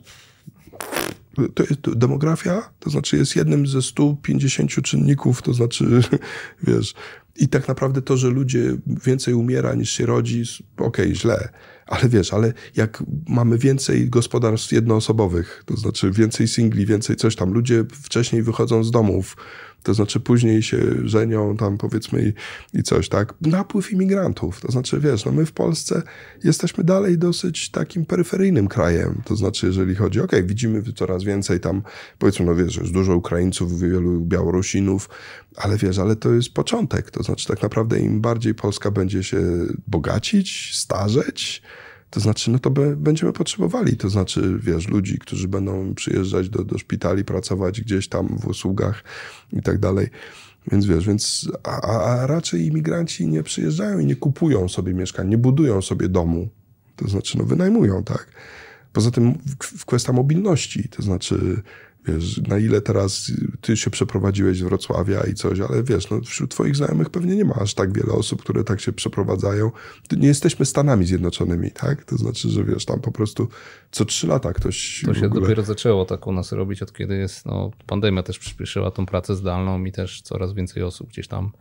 demografia, to znaczy jest jednym ze 150 czynników, to znaczy, wiesz, i tak naprawdę to, że ludzie więcej umiera niż się rodzi, okej, źle, ale wiesz, ale jak mamy więcej gospodarstw jednoosobowych, to znaczy więcej singli, więcej coś tam, ludzie wcześniej wychodzą z domów, to znaczy później się żenią tam powiedzmy i coś, tak? Napływ imigrantów, to znaczy wiesz, no my w Polsce jesteśmy dalej dosyć takim peryferyjnym krajem, to znaczy jeżeli chodzi, widzimy coraz więcej tam, powiedzmy, no wiesz, jest dużo Ukraińców, wielu Białorusinów, ale wiesz, ale to jest początek, to znaczy tak naprawdę im bardziej Polska będzie się bogacić, starzeć, to znaczy, no to będziemy potrzebowali, to znaczy, wiesz, ludzi, którzy będą przyjeżdżać do szpitali, pracować gdzieś tam w usługach i tak dalej. Więc wiesz, a raczej imigranci nie przyjeżdżają i nie kupują sobie mieszkań, nie budują sobie domu. To znaczy, no wynajmują, tak? Poza tym kwestia mobilności, to znaczy, wiesz, na ile teraz ty się przeprowadziłeś z Wrocławia i coś, ale wiesz, no wśród twoich znajomych pewnie nie ma aż tak wiele osób, które tak się przeprowadzają. Nie jesteśmy Stanami Zjednoczonymi, tak? To znaczy, że wiesz, tam po prostu co 3 lata ktoś To się dopiero zaczęło tak u nas robić, od kiedy jest, no pandemia też przyspieszyła tą pracę zdalną i też coraz więcej osób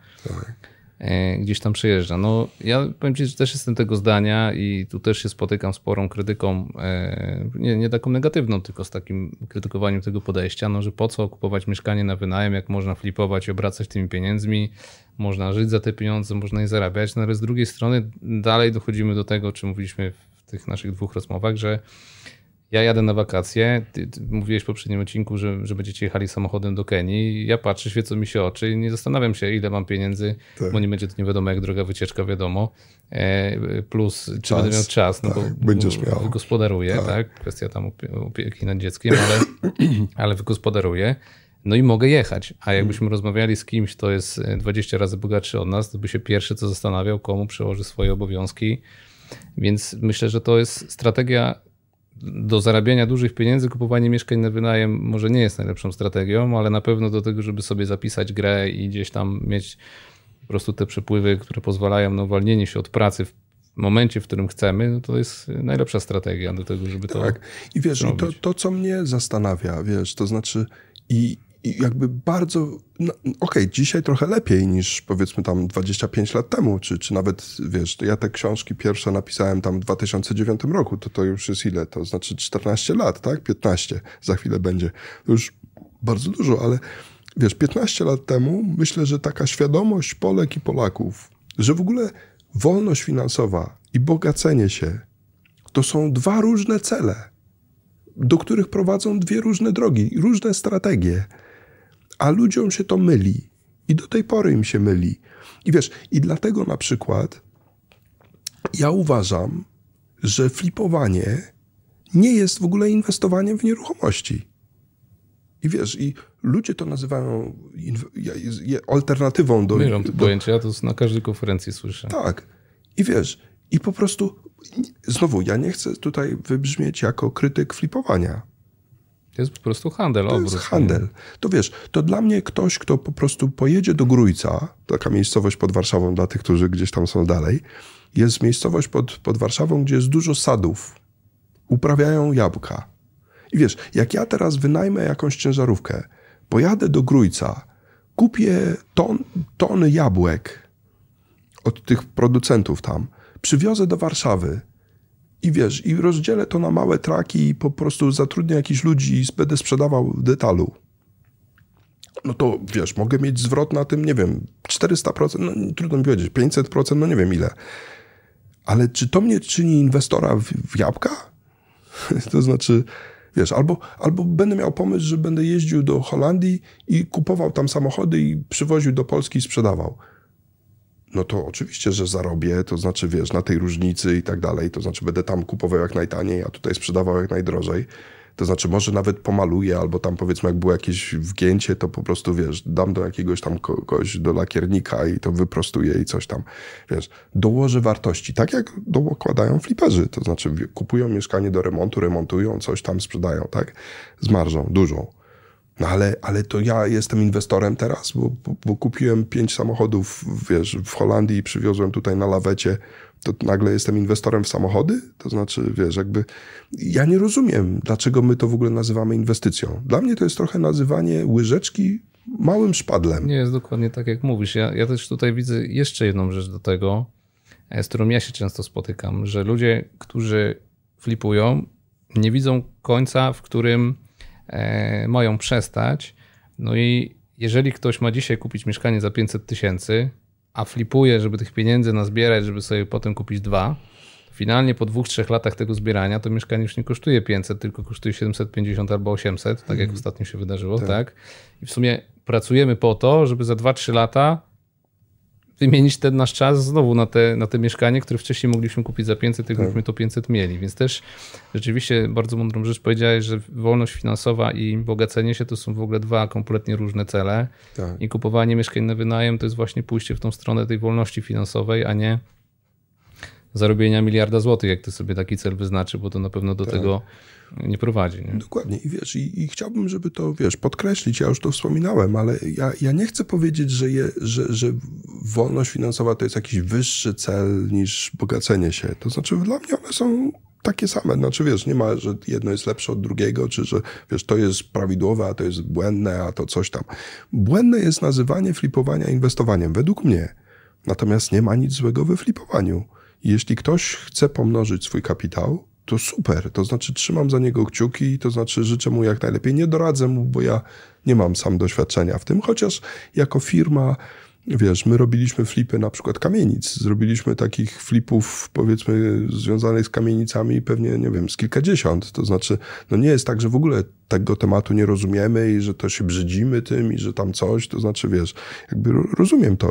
gdzieś tam przyjeżdża. No ja powiem ci, że też jestem tego zdania i tu też się spotykam sporą krytyką, nie taką negatywną, tylko z takim krytykowaniem tego podejścia, no że po co kupować mieszkanie na wynajem, jak można flipować i obracać tymi pieniędzmi, można żyć za te pieniądze, można je zarabiać, no ale z drugiej strony dalej dochodzimy do tego, o czym mówiliśmy w tych naszych 2 rozmowach, że ja jadę na wakacje, ty mówiłeś w poprzednim odcinku, że będziecie jechali samochodem do Kenii, ja patrzę, świecą mi się oczy i nie zastanawiam się, ile mam pieniędzy, bo nie będzie to nie wiadomo jak droga wycieczka, wiadomo, plus czy będę miał czas, no bo wygospodaruję, tak? Kwestia tam opieki nad dzieckiem, ale wygospodaruję. No i mogę jechać, a jakbyśmy rozmawiali z kimś, kto jest 20 razy bogatszy od nas, to by się pierwszy co zastanawiał, komu przełoży swoje obowiązki, więc myślę, że to jest strategia do zarabiania dużych pieniędzy. Kupowanie mieszkań na wynajem może nie jest najlepszą strategią, ale na pewno do tego, żeby sobie zapisać grę i gdzieś tam mieć po prostu te przepływy, które pozwalają na uwolnienie się od pracy w momencie, w którym chcemy, no to jest najlepsza strategia do tego, żeby to tak. I wiesz, to co mnie zastanawia, wiesz, to znaczy i jakby bardzo, no, dzisiaj trochę lepiej niż powiedzmy tam 25 lat temu, czy nawet, wiesz, ja te książki pierwsze napisałem tam w 2009 roku, to już jest ile? To znaczy 14 lat, tak? 15 za chwilę będzie. To już bardzo dużo, ale wiesz, 15 lat temu myślę, że taka świadomość Polek i Polaków, że w ogóle wolność finansowa i bogacenie się to są 2 różne cele, do których prowadzą 2 różne drogi, różne strategie. A ludziom się to myli. I do tej pory im się myli. I wiesz, i dlatego na przykład ja uważam, że flipowanie nie jest w ogóle inwestowaniem w nieruchomości. I wiesz, i ludzie to nazywają alternatywą do... Nie mam to pojęcia, ja to na każdej konferencji słyszę. Tak. I wiesz, i po prostu, znowu, ja nie chcę tutaj wybrzmieć jako krytyk flipowania. To jest po prostu handel. To jest handel. To wiesz, to dla mnie ktoś, kto po prostu pojedzie do Grójca, taka miejscowość pod Warszawą dla tych, którzy gdzieś tam są dalej, jest miejscowość pod Warszawą, gdzie jest dużo sadów. Uprawiają jabłka. I wiesz, jak ja teraz wynajmę jakąś ciężarówkę, pojadę do Grójca, kupię tony jabłek od tych producentów tam, przywiozę do Warszawy, i wiesz, i rozdzielę to na małe traki i po prostu zatrudnię jakichś ludzi i będę sprzedawał w detalu. No to wiesz, mogę mieć zwrot na tym, nie wiem, 400%, no trudno mi powiedzieć, 500%, no nie wiem ile. Ale czy to mnie czyni inwestora w jabłka? To znaczy, wiesz, albo będę miał pomysł, że będę jeździł do Holandii i kupował tam samochody i przywoził do Polski i sprzedawał. No to oczywiście, że zarobię, to znaczy, wiesz, na tej różnicy i tak dalej, to znaczy będę tam kupował jak najtaniej, a tutaj sprzedawał jak najdrożej. To znaczy może nawet pomaluję, albo tam powiedzmy jak było jakieś wgięcie, to po prostu, wiesz, dam do jakiegoś tam kogoś, do lakiernika i to wyprostuję i coś tam, wiesz, dołożę wartości, tak jak dokładają fliperzy, to znaczy kupują mieszkanie do remontu, remontują, coś tam sprzedają, tak, z marżą dużą. No ale to ja jestem inwestorem teraz, bo kupiłem 5 samochodów, wiesz, w Holandii i przywiozłem tutaj na lawecie, to nagle jestem inwestorem w samochody? To znaczy, wiesz, jakby ja nie rozumiem, dlaczego my to w ogóle nazywamy inwestycją. Dla mnie to jest trochę nazywanie łyżeczki małym szpadlem. Nie, jest dokładnie tak, jak mówisz. Ja też tutaj widzę jeszcze jedną rzecz do tego, z którą ja się często spotykam, że ludzie, którzy flipują, nie widzą końca, w którym mają przestać. No i jeżeli ktoś ma dzisiaj kupić mieszkanie za 500 000, a flipuje, żeby tych pieniędzy nazbierać, żeby sobie potem kupić 2, to finalnie po 2-3 latach tego zbierania to mieszkanie już nie kosztuje 500, tylko kosztuje 750 albo 800, tak jak ostatnio się wydarzyło, tak? I w sumie pracujemy po to, żeby za 2-3 lata wymienić ten nasz czas znowu na te mieszkanie, które wcześniej mogliśmy kupić za 500, tylko byśmy to 500 mieli. Więc też rzeczywiście bardzo mądrą rzecz powiedziałeś, że wolność finansowa i bogacenie się to są w ogóle 2 kompletnie różne cele. Tak. I kupowanie mieszkań na wynajem to jest właśnie pójście w tą stronę tej wolności finansowej, a nie zarobienia miliarda złotych, jak ty sobie taki cel wyznaczy, bo to na pewno do tego nie prowadzi. Nie? Dokładnie. I wiesz, i chciałbym, żeby to, wiesz, podkreślić, ja już to wspominałem, ale ja nie chcę powiedzieć, że wolność finansowa to jest jakiś wyższy cel niż bogacenie się. To znaczy dla mnie one są takie same. Znaczy, wiesz, nie ma, że jedno jest lepsze od drugiego, czy że, wiesz, to jest prawidłowe, a to jest błędne, a to coś tam. Błędne jest nazywanie flipowania inwestowaniem, według mnie. Natomiast nie ma nic złego we flipowaniu. Jeśli ktoś chce pomnożyć swój kapitał, to super, to znaczy trzymam za niego kciuki, to znaczy życzę mu jak najlepiej. Nie doradzę mu, bo ja nie mam sam doświadczenia w tym, chociaż jako firma, wiesz, my robiliśmy flipy na przykład kamienic. Zrobiliśmy takich flipów, powiedzmy, związanych z kamienicami pewnie, nie wiem, z kilkadziesiąt. To znaczy, no nie jest tak, że w ogóle tego tematu nie rozumiemy i że to się brzydzimy tym i że tam coś, to znaczy, wiesz, jakby rozumiem to,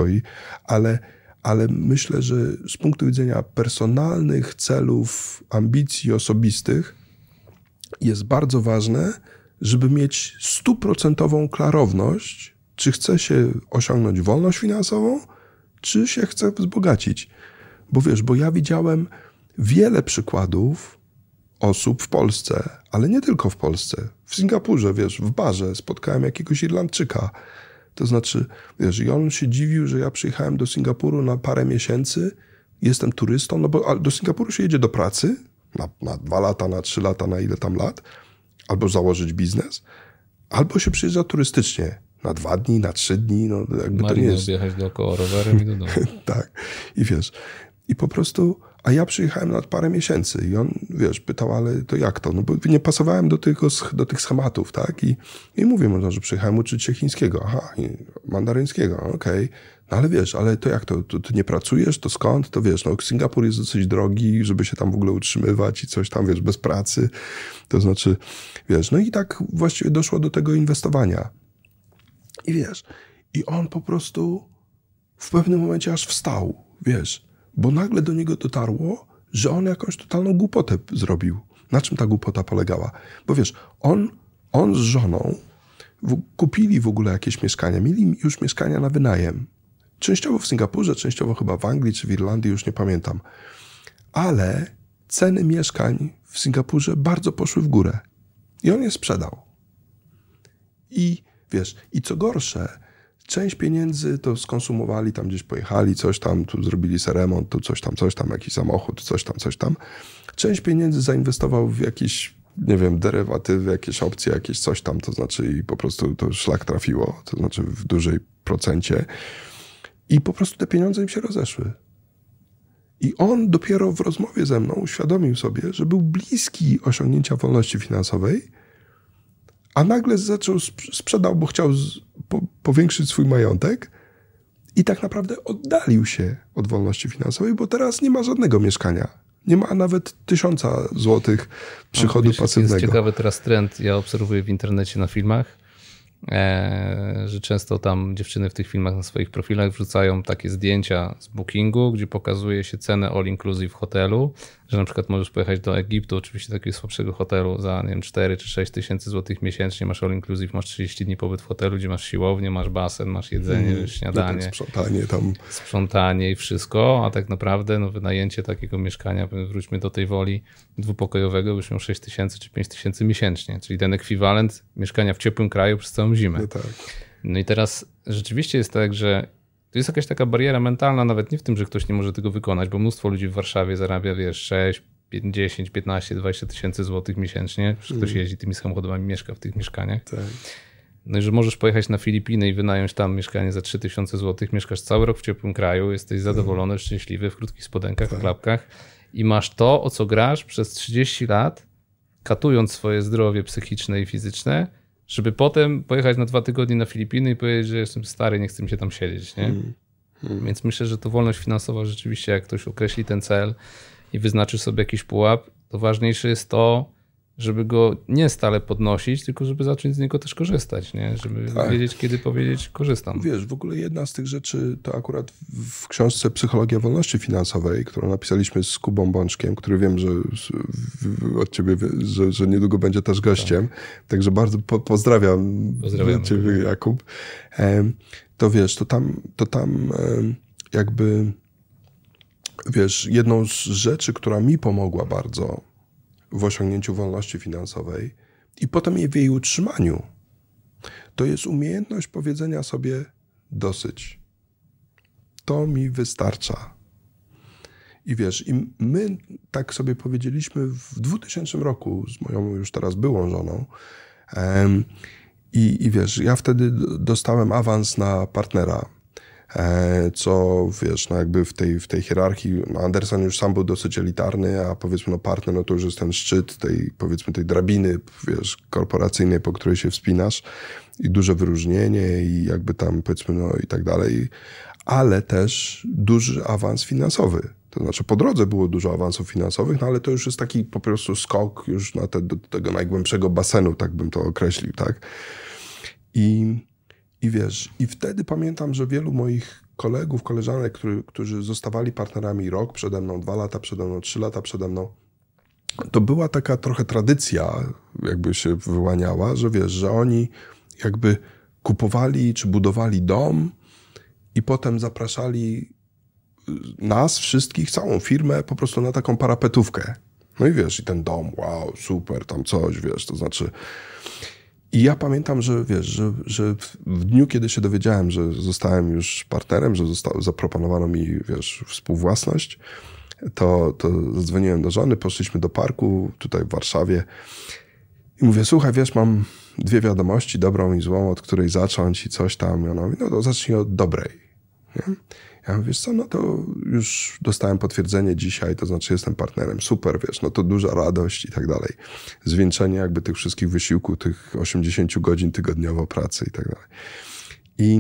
ale myślę, że z punktu widzenia personalnych celów, ambicji osobistych jest bardzo ważne, żeby mieć 100% klarowność, czy chce się osiągnąć wolność finansową, czy się chce wzbogacić. Bo wiesz, bo ja widziałem wiele przykładów osób w Polsce, ale nie tylko w Polsce. W Singapurze, wiesz, w barze spotkałem jakiegoś Irlandczyka. To znaczy, wiesz, i on się dziwił, że ja przyjechałem do Singapuru na parę miesięcy, jestem turystą, no bo do Singapuru się jedzie do pracy na 2 lata, na 3 lata, na ile tam lat, albo założyć biznes, albo się przyjeżdża turystycznie na 2 dni, na 3 dni, no jakby to nie jest... objechać dookoła rowerem i do domu. Tak. I wiesz, i po prostu, a ja przyjechałem na parę miesięcy i on, wiesz, pytał, ale to jak to? No bo nie pasowałem do tych schematów, tak? I mówię mu, że przyjechałem uczyć się chińskiego, aha, i mandaryńskiego, okej. No ale wiesz, ale to jak to? Ty nie pracujesz? To skąd? To wiesz, no Singapur jest dosyć drogi, żeby się tam w ogóle utrzymywać i coś tam, wiesz, bez pracy. To znaczy, wiesz, no i tak właściwie doszło do tego inwestowania. I wiesz, i on po prostu w pewnym momencie aż wstał, wiesz, bo nagle do niego dotarło, że on jakąś totalną głupotę zrobił. Na czym ta głupota polegała? Bo wiesz, on z żoną kupili w ogóle jakieś mieszkania, mieli już mieszkania na wynajem. Częściowo w Singapurze, częściowo chyba w Anglii czy w Irlandii, już nie pamiętam. Ale ceny mieszkań w Singapurze bardzo poszły w górę. I on je sprzedał. I wiesz, i co gorsze, część pieniędzy to skonsumowali, tam gdzieś pojechali, coś tam, tu zrobili sobie remont, tu coś tam, jakiś samochód, coś tam. Część pieniędzy zainwestował w jakieś, nie wiem, derywatywy, jakieś opcje, jakieś coś tam, to znaczy i po prostu to szlak trafiło, to znaczy w dużej procencie. I po prostu te pieniądze im się rozeszły. I on dopiero w rozmowie ze mną uświadomił sobie, że był bliski osiągnięcia wolności finansowej, a nagle sprzedał, bo chciał powiększyć swój majątek I tak naprawdę oddalił się od wolności finansowej, bo teraz nie ma żadnego mieszkania. Nie ma nawet 1000 złotych przychodu pasywnego. Jest ciekawy teraz trend, ja obserwuję w internecie na filmach, że często tam dziewczyny w tych filmach na swoich profilach wrzucają takie zdjęcia z bookingu, gdzie pokazuje się cenę all inclusive hotelu, że na przykład możesz pojechać do Egiptu, oczywiście takiego słabszego hotelu za 4 czy 6 tysięcy złotych miesięcznie, masz all inclusive, masz 30 dni pobyt w hotelu, gdzie masz siłownię, masz basen, masz jedzenie, śniadanie, sprzątanie i wszystko, a tak naprawdę wynajęcie takiego mieszkania, wróćmy do tej Woli dwupokojowego, już miał 6 tysięcy czy 5 tysięcy miesięcznie, czyli ten ekwiwalent mieszkania w ciepłym kraju przez całą zimę. No i teraz rzeczywiście jest tak, że to jest jakaś taka bariera mentalna, nawet nie w tym, że ktoś nie może tego wykonać, bo mnóstwo ludzi w Warszawie zarabia, 6, 10, 15, 20 tysięcy złotych miesięcznie. Ktoś jeździ tymi samochodami, mieszka w tych mieszkaniach. Tak. No i że możesz pojechać na Filipiny i wynająć tam mieszkanie za 3000 złotych, mieszkasz cały rok w ciepłym kraju, jesteś zadowolony, szczęśliwy, w krótkich spodenkach, w klapkach i masz to, o co grasz przez 30 lat, katując swoje zdrowie psychiczne i fizyczne, żeby potem pojechać na 2 tygodnie na Filipiny i powiedzieć, że jestem stary, nie chcę mi się tam siedzieć. Nie? Więc myślę, że to wolność finansowa rzeczywiście, jak ktoś określi ten cel i wyznaczy sobie jakiś pułap, to ważniejsze jest to, żeby go nie stale podnosić, tylko żeby zacząć z niego też korzystać, nie? Żeby wiedzieć, kiedy powiedzieć, korzystam. Wiesz, w ogóle jedna z tych rzeczy to akurat w książce Psychologia wolności finansowej, którą napisaliśmy z Kubą Bączkiem, który wiem, że od ciebie, że niedługo będzie też gościem. Także bardzo pozdrawiam ciebie, Jakub. To wiesz, to tam jakby wiesz, jedną z rzeczy, która mi pomogła bardzo w osiągnięciu wolności finansowej i potem w jej utrzymaniu, to jest umiejętność powiedzenia sobie dosyć. To mi wystarcza. I wiesz, i my tak sobie powiedzieliśmy w 2000 roku z moją już teraz byłą żoną. I wiesz, ja wtedy dostałem awans na partnera, co wiesz, no jakby w tej hierarchii, no Andersen już sam był dosyć elitarny, a powiedzmy no partner, no to już jest ten szczyt tej, powiedzmy tej drabiny, wiesz, korporacyjnej, po której się wspinasz i duże wyróżnienie i jakby tam powiedzmy no i tak dalej, ale też duży awans finansowy. To znaczy po drodze było dużo awansów finansowych, no ale to już jest taki po prostu skok już na do tego najgłębszego basenu, tak bym to określił, tak? I wiesz, i wtedy pamiętam, że wielu moich kolegów, koleżanek, którzy zostawali partnerami rok przede mną, 2 lata przede mną, 3 lata przede mną, to była taka trochę tradycja, jakby się wyłaniała, że wiesz, że oni jakby kupowali czy budowali dom i potem zapraszali nas wszystkich, całą firmę po prostu na taką parapetówkę. No i wiesz, i ten dom, wow, super, tam coś, wiesz, to znaczy... I ja pamiętam, że wiesz, że w dniu, kiedy się dowiedziałem, że zostałem już partnerem, że zaproponowano mi, wiesz, współwłasność, to zadzwoniłem do żony, poszliśmy do parku tutaj w Warszawie i mówię, słuchaj, wiesz, mam 2 wiadomości, dobrą i złą, od której zacząć i coś tam. I ona mówi, no to zacznij od dobrej. Nie? Ja mówię, wiesz co, no to już dostałem potwierdzenie dzisiaj, to znaczy jestem partnerem, super, wiesz, no to duża radość i tak dalej. Zwieńczenie jakby tych wszystkich wysiłków, tych 80 godzin tygodniowo pracy i tak dalej. I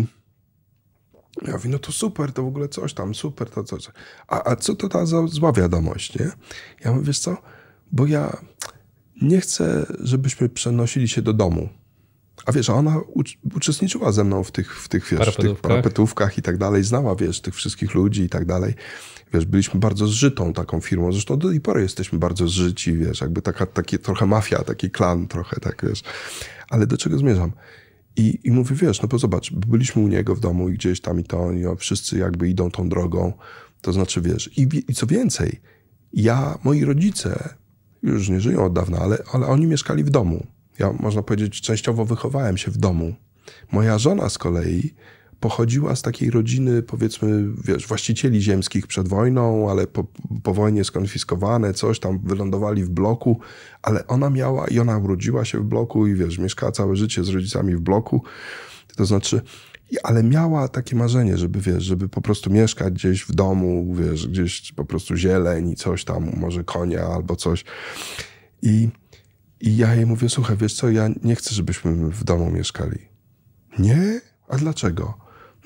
ja mówię, no to super, to w ogóle coś tam, super, to coś. A co to ta zła wiadomość, nie? Ja mówię, wiesz co, bo ja nie chcę, żebyśmy przenosili się do domu. A wiesz, ona uczestniczyła ze mną w tych parapetówkach i tak dalej, znała, wiesz, tych wszystkich ludzi i tak dalej. Wiesz, byliśmy bardzo zżytą taką firmą, zresztą do tej pory jesteśmy bardzo zżyci, wiesz, jakby takie trochę mafia, taki klan trochę, tak, wiesz. Ale do czego zmierzam? I mówię, wiesz, no bo zobacz, byliśmy u niego w domu i gdzieś tam i to, i wszyscy jakby idą tą drogą, to znaczy, wiesz, i co więcej, moi rodzice już nie żyją od dawna, ale oni mieszkali w domu. Ja, można powiedzieć, częściowo wychowałem się w domu. Moja żona z kolei pochodziła z takiej rodziny, powiedzmy, wiesz, właścicieli ziemskich przed wojną, ale po wojnie skonfiskowane, coś tam, wylądowali w bloku, ale ona urodziła się w bloku i wiesz, mieszkała całe życie z rodzicami w bloku. To znaczy, ale miała takie marzenie, żeby, wiesz, żeby po prostu mieszkać gdzieś w domu, wiesz, gdzieś po prostu zieleń i coś tam, może konia albo coś. I ja jej mówię, słuchaj, wiesz co, ja nie chcę, żebyśmy w domu mieszkali. Nie? A dlaczego?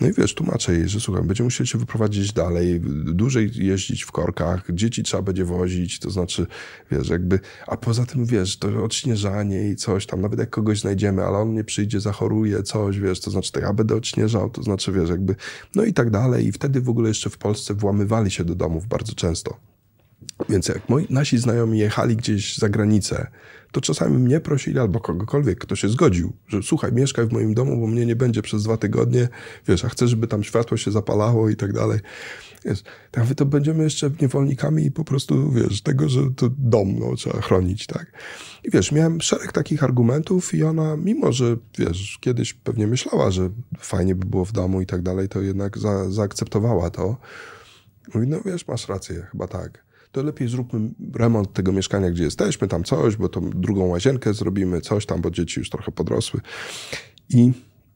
No i wiesz, tłumaczę jej, że słuchaj, będziemy musieli się wyprowadzić dalej, dłużej jeździć w korkach, dzieci trzeba będzie wozić, to znaczy, wiesz, jakby, a poza tym, wiesz, to odśnieżanie i coś tam, nawet jak kogoś znajdziemy, ale on nie przyjdzie, zachoruje, coś, wiesz, to znaczy, to ja będę odśnieżał, to znaczy, wiesz, jakby, no i tak dalej. I wtedy w ogóle jeszcze w Polsce włamywali się do domów bardzo często. Więc jak nasi znajomi jechali gdzieś za granicę, to czasami mnie prosili albo kogokolwiek, kto się zgodził, że słuchaj, mieszkaj w moim domu, bo mnie nie będzie przez 2 tygodnie, wiesz, a chcę, żeby tam światło się zapalało i tak dalej. Wiesz, tak to będziemy jeszcze niewolnikami i po prostu, wiesz, tego, że to dom, no, trzeba chronić, tak. I wiesz, miałem szereg takich argumentów i ona, mimo że, wiesz, kiedyś pewnie myślała, że fajnie by było w domu i tak dalej, to jednak zaakceptowała to. Mówi, no wiesz, masz rację, chyba tak. To lepiej zróbmy remont tego mieszkania, gdzie jesteśmy, tam coś, bo to drugą łazienkę zrobimy, coś tam, bo dzieci już trochę podrosły. I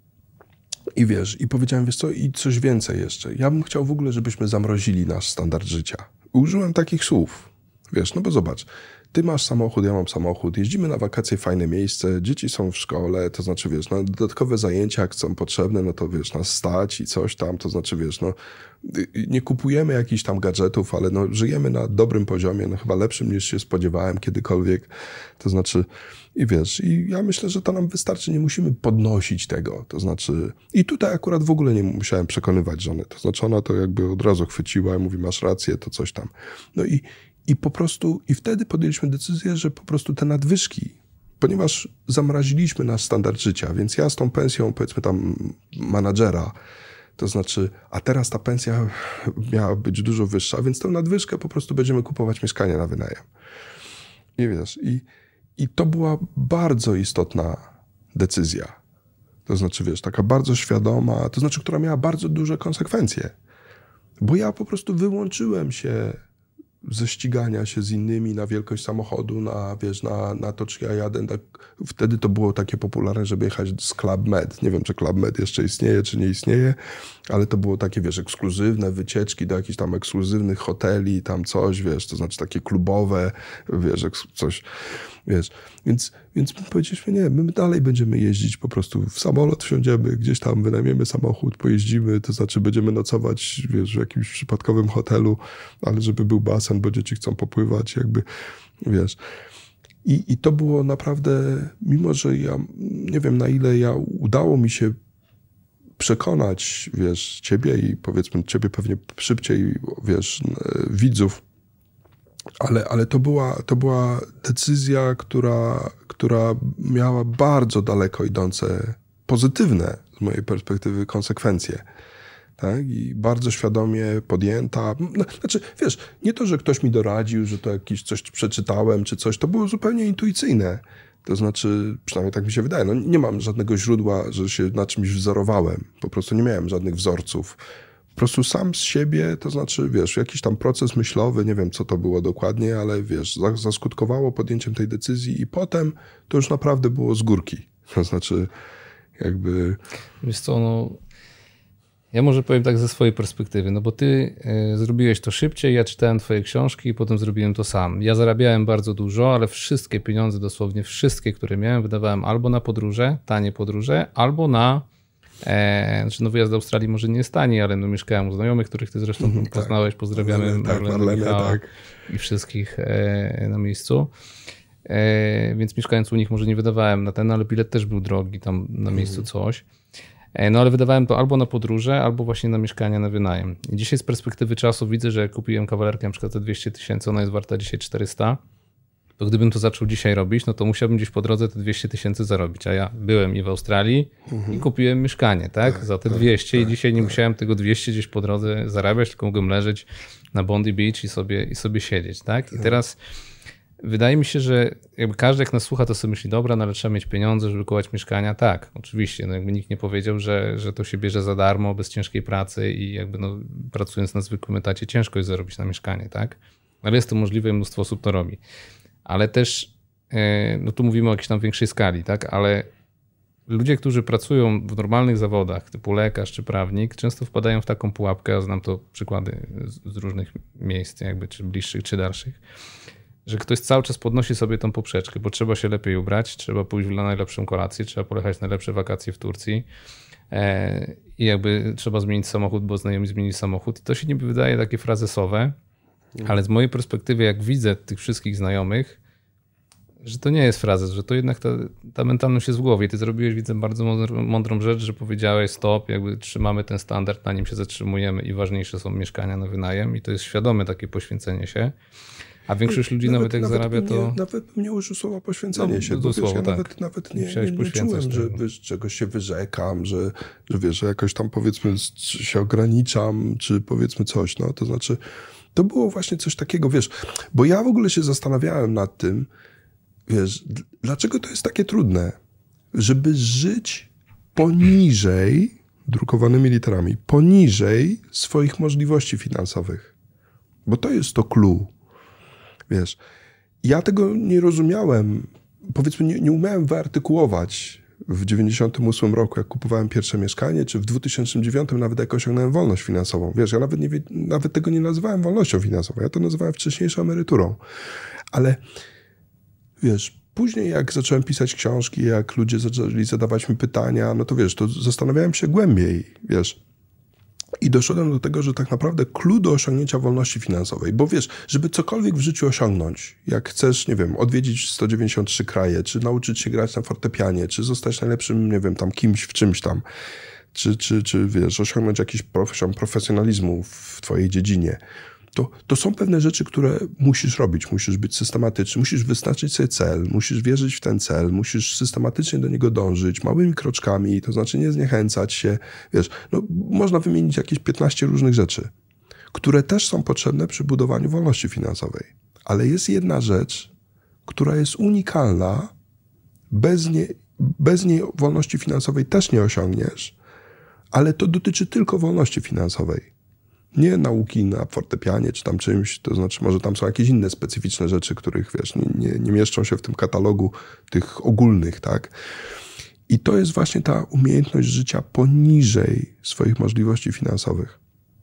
wiesz, i powiedziałem, wiesz co, i coś więcej jeszcze. Ja bym chciał w ogóle, żebyśmy zamrozili nasz standard życia. Użyłem takich słów, wiesz, no bo zobacz, ty masz samochód, ja mam samochód, jeździmy na wakacje w fajne miejsce, dzieci są w szkole, to znaczy, wiesz, no, dodatkowe zajęcia, jak są potrzebne, no to, wiesz, nas stać i coś tam, to znaczy, wiesz, no, nie kupujemy jakichś tam gadżetów, ale no, żyjemy na dobrym poziomie, no chyba lepszym niż się spodziewałem kiedykolwiek, to znaczy, i wiesz, i ja myślę, że to nam wystarczy, nie musimy podnosić tego, to znaczy, i tutaj akurat w ogóle nie musiałem przekonywać żony, to znaczy ona to jakby od razu chwyciła i mówi, masz rację, to coś tam, no i po prostu, i wtedy podjęliśmy decyzję, że po prostu te nadwyżki, ponieważ zamraziliśmy nasz standard życia, więc ja z tą pensją, powiedzmy tam menadżera, to znaczy, a teraz ta pensja miała być dużo wyższa, więc tę nadwyżkę po prostu będziemy kupować mieszkanie na wynajem. I wiesz, i to była bardzo istotna decyzja. To znaczy, wiesz, taka bardzo świadoma, to znaczy, która miała bardzo duże konsekwencje. Bo ja po prostu wyłączyłem się ze ścigania się z innymi na wielkość samochodu, na, wiesz, na to, czy ja jadę. Tak, wtedy to było takie popularne, żeby jechać z Club Med. Nie wiem, czy Club Med jeszcze istnieje, czy nie istnieje, ale to było takie, wiesz, ekskluzywne wycieczki do jakichś tam ekskluzywnych hoteli, tam coś, wiesz, to znaczy takie klubowe, wiesz, coś, wiesz. Więc my powiedzieliśmy, nie, my dalej będziemy jeździć po prostu w samolot, wsiądziemy, gdzieś tam wynajmiemy samochód, pojeździmy, to znaczy będziemy nocować, wiesz, w jakimś przypadkowym hotelu, ale żeby był basen, bo dzieci chcą popływać, jakby, wiesz. I to było naprawdę, mimo że ja nie wiem, na ile udało mi się przekonać, wiesz, ciebie i powiedzmy ciebie pewnie szybciej, wiesz, widzów, ale to była decyzja, która miała bardzo daleko idące, pozytywne z mojej perspektywy konsekwencje. Tak? I bardzo świadomie podjęta. No, znaczy, wiesz, nie to, że ktoś mi doradził, że to jakieś coś przeczytałem, czy coś, to było zupełnie intuicyjne. To znaczy, przynajmniej tak mi się wydaje, no nie mam żadnego źródła, że się na czymś wzorowałem. Po prostu nie miałem żadnych wzorców. Po prostu sam z siebie, to znaczy, wiesz, jakiś tam proces myślowy, nie wiem, co to było dokładnie, ale wiesz, zaskutkowało podjęciem tej decyzji i potem to już naprawdę było z górki. To znaczy, jakby... Wiesz co, no... Ja może powiem tak ze swojej perspektywy, no bo ty zrobiłeś to szybciej, ja czytałem twoje książki i potem zrobiłem to sam. Ja zarabiałem bardzo dużo, ale wszystkie pieniądze, dosłownie wszystkie, które miałem, wydawałem albo na podróże, tanie podróże, albo na, znaczy no wyjazd do Australii może nie jest tani, ale no mieszkałem u znajomych, których ty zresztą poznałeś, pozdrawiamy Marlenę, tak. I wszystkich na miejscu. Więc mieszkając u nich może nie wydawałem na ten, ale bilet też był drogi, tam na miejscu coś. No ale wydawałem to albo na podróże, albo właśnie na mieszkania na wynajem. I dzisiaj z perspektywy czasu widzę, że jak kupiłem kawalerkę na przykład za 200 000, ona jest warta dzisiaj 400, to gdybym to zaczął dzisiaj robić, no to musiałbym gdzieś po drodze te 200 000 zarobić. A ja byłem i w Australii i kupiłem mieszkanie, tak? Za te 200 i dzisiaj nie musiałem tego 200 gdzieś po drodze zarabiać, tylko mogłem leżeć na Bondi Beach i sobie siedzieć, tak? I teraz wydaje mi się, że jakby każdy jak nas słucha, to sobie myśli, dobra, no ale trzeba mieć pieniądze, żeby kupować mieszkania. Tak, oczywiście, no jakby nikt nie powiedział, że to się bierze za darmo, bez ciężkiej pracy i jakby no, pracując na zwykłym etacie ciężko jest zarobić na mieszkanie, tak? Ale jest to możliwe i mnóstwo osób to robi. Ale też, no tu mówimy o jakiejś tam większej skali, tak? Ale ludzie, którzy pracują w normalnych zawodach, typu lekarz czy prawnik, często wpadają w taką pułapkę, ja znam to przykłady z różnych miejsc, jakby czy bliższych, czy dalszych, że ktoś cały czas podnosi sobie tą poprzeczkę, bo trzeba się lepiej ubrać, trzeba pójść na najlepszą kolację, trzeba pojechać na najlepsze wakacje w Turcji, i jakby trzeba zmienić samochód, bo znajomi zmienili samochód. I to się niby wydaje takie frazesowe, ale z mojej perspektywy, jak widzę tych wszystkich znajomych, że to nie jest frazes, że to jednak ta mentalność jest w głowie. Ty zrobiłeś, widzę, bardzo mądrą rzecz, że powiedziałeś stop, jakby trzymamy ten standard, na nim się zatrzymujemy i ważniejsze są mieszkania na wynajem i to jest świadome takie poświęcenie się. A większość ludzi nawet jak zarabia, to... Nawet bym nie użył słowa poświęcenie się, bo słowo, ja tak. nawet nie czułem, że czegoś się wyrzekam, że wiesz, że jakoś tam powiedzmy się ograniczam, czy powiedzmy coś, no to znaczy to było właśnie coś takiego, wiesz, bo ja w ogóle się zastanawiałem nad tym, wiesz, dlaczego to jest takie trudne, żeby żyć poniżej, drukowanymi literami, poniżej swoich możliwości finansowych, bo to jest to clue. Wiesz, ja tego nie rozumiałem, powiedzmy nie umiałem wyartykułować w 98 roku, jak kupowałem pierwsze mieszkanie, czy w 2009 nawet jak osiągnąłem wolność finansową. Wiesz, ja nawet tego nie nazywałem wolnością finansową, ja to nazywałem wcześniejszą emeryturą. Ale wiesz, później jak zacząłem pisać książki, jak ludzie zaczęli zadawać mi pytania, no to wiesz, to zastanawiałem się głębiej, wiesz. I doszedłem do tego, że tak naprawdę klucz do osiągnięcia wolności finansowej, bo wiesz, żeby cokolwiek w życiu osiągnąć, jak chcesz, nie wiem, odwiedzić 193 kraje, czy nauczyć się grać na fortepianie, czy zostać najlepszym, nie wiem, tam kimś w czymś tam, czy wiesz, osiągnąć jakiś profesjonalizmu w twojej dziedzinie, to są pewne rzeczy, które musisz robić, musisz być systematyczny, musisz wyznaczyć sobie cel, musisz wierzyć w ten cel, musisz systematycznie do niego dążyć, małymi kroczkami, to znaczy nie zniechęcać się, wiesz, no, można wymienić jakieś 15 różnych rzeczy, które też są potrzebne przy budowaniu wolności finansowej. Ale jest jedna rzecz, która jest unikalna, bez niej wolności finansowej też nie osiągniesz, ale to dotyczy tylko wolności finansowej. Nie nauki na fortepianie czy tam czymś, to znaczy może tam są jakieś inne specyficzne rzeczy, których wiesz, nie mieszczą się w tym katalogu tych ogólnych, tak? I to jest właśnie ta umiejętność życia poniżej swoich możliwości finansowych.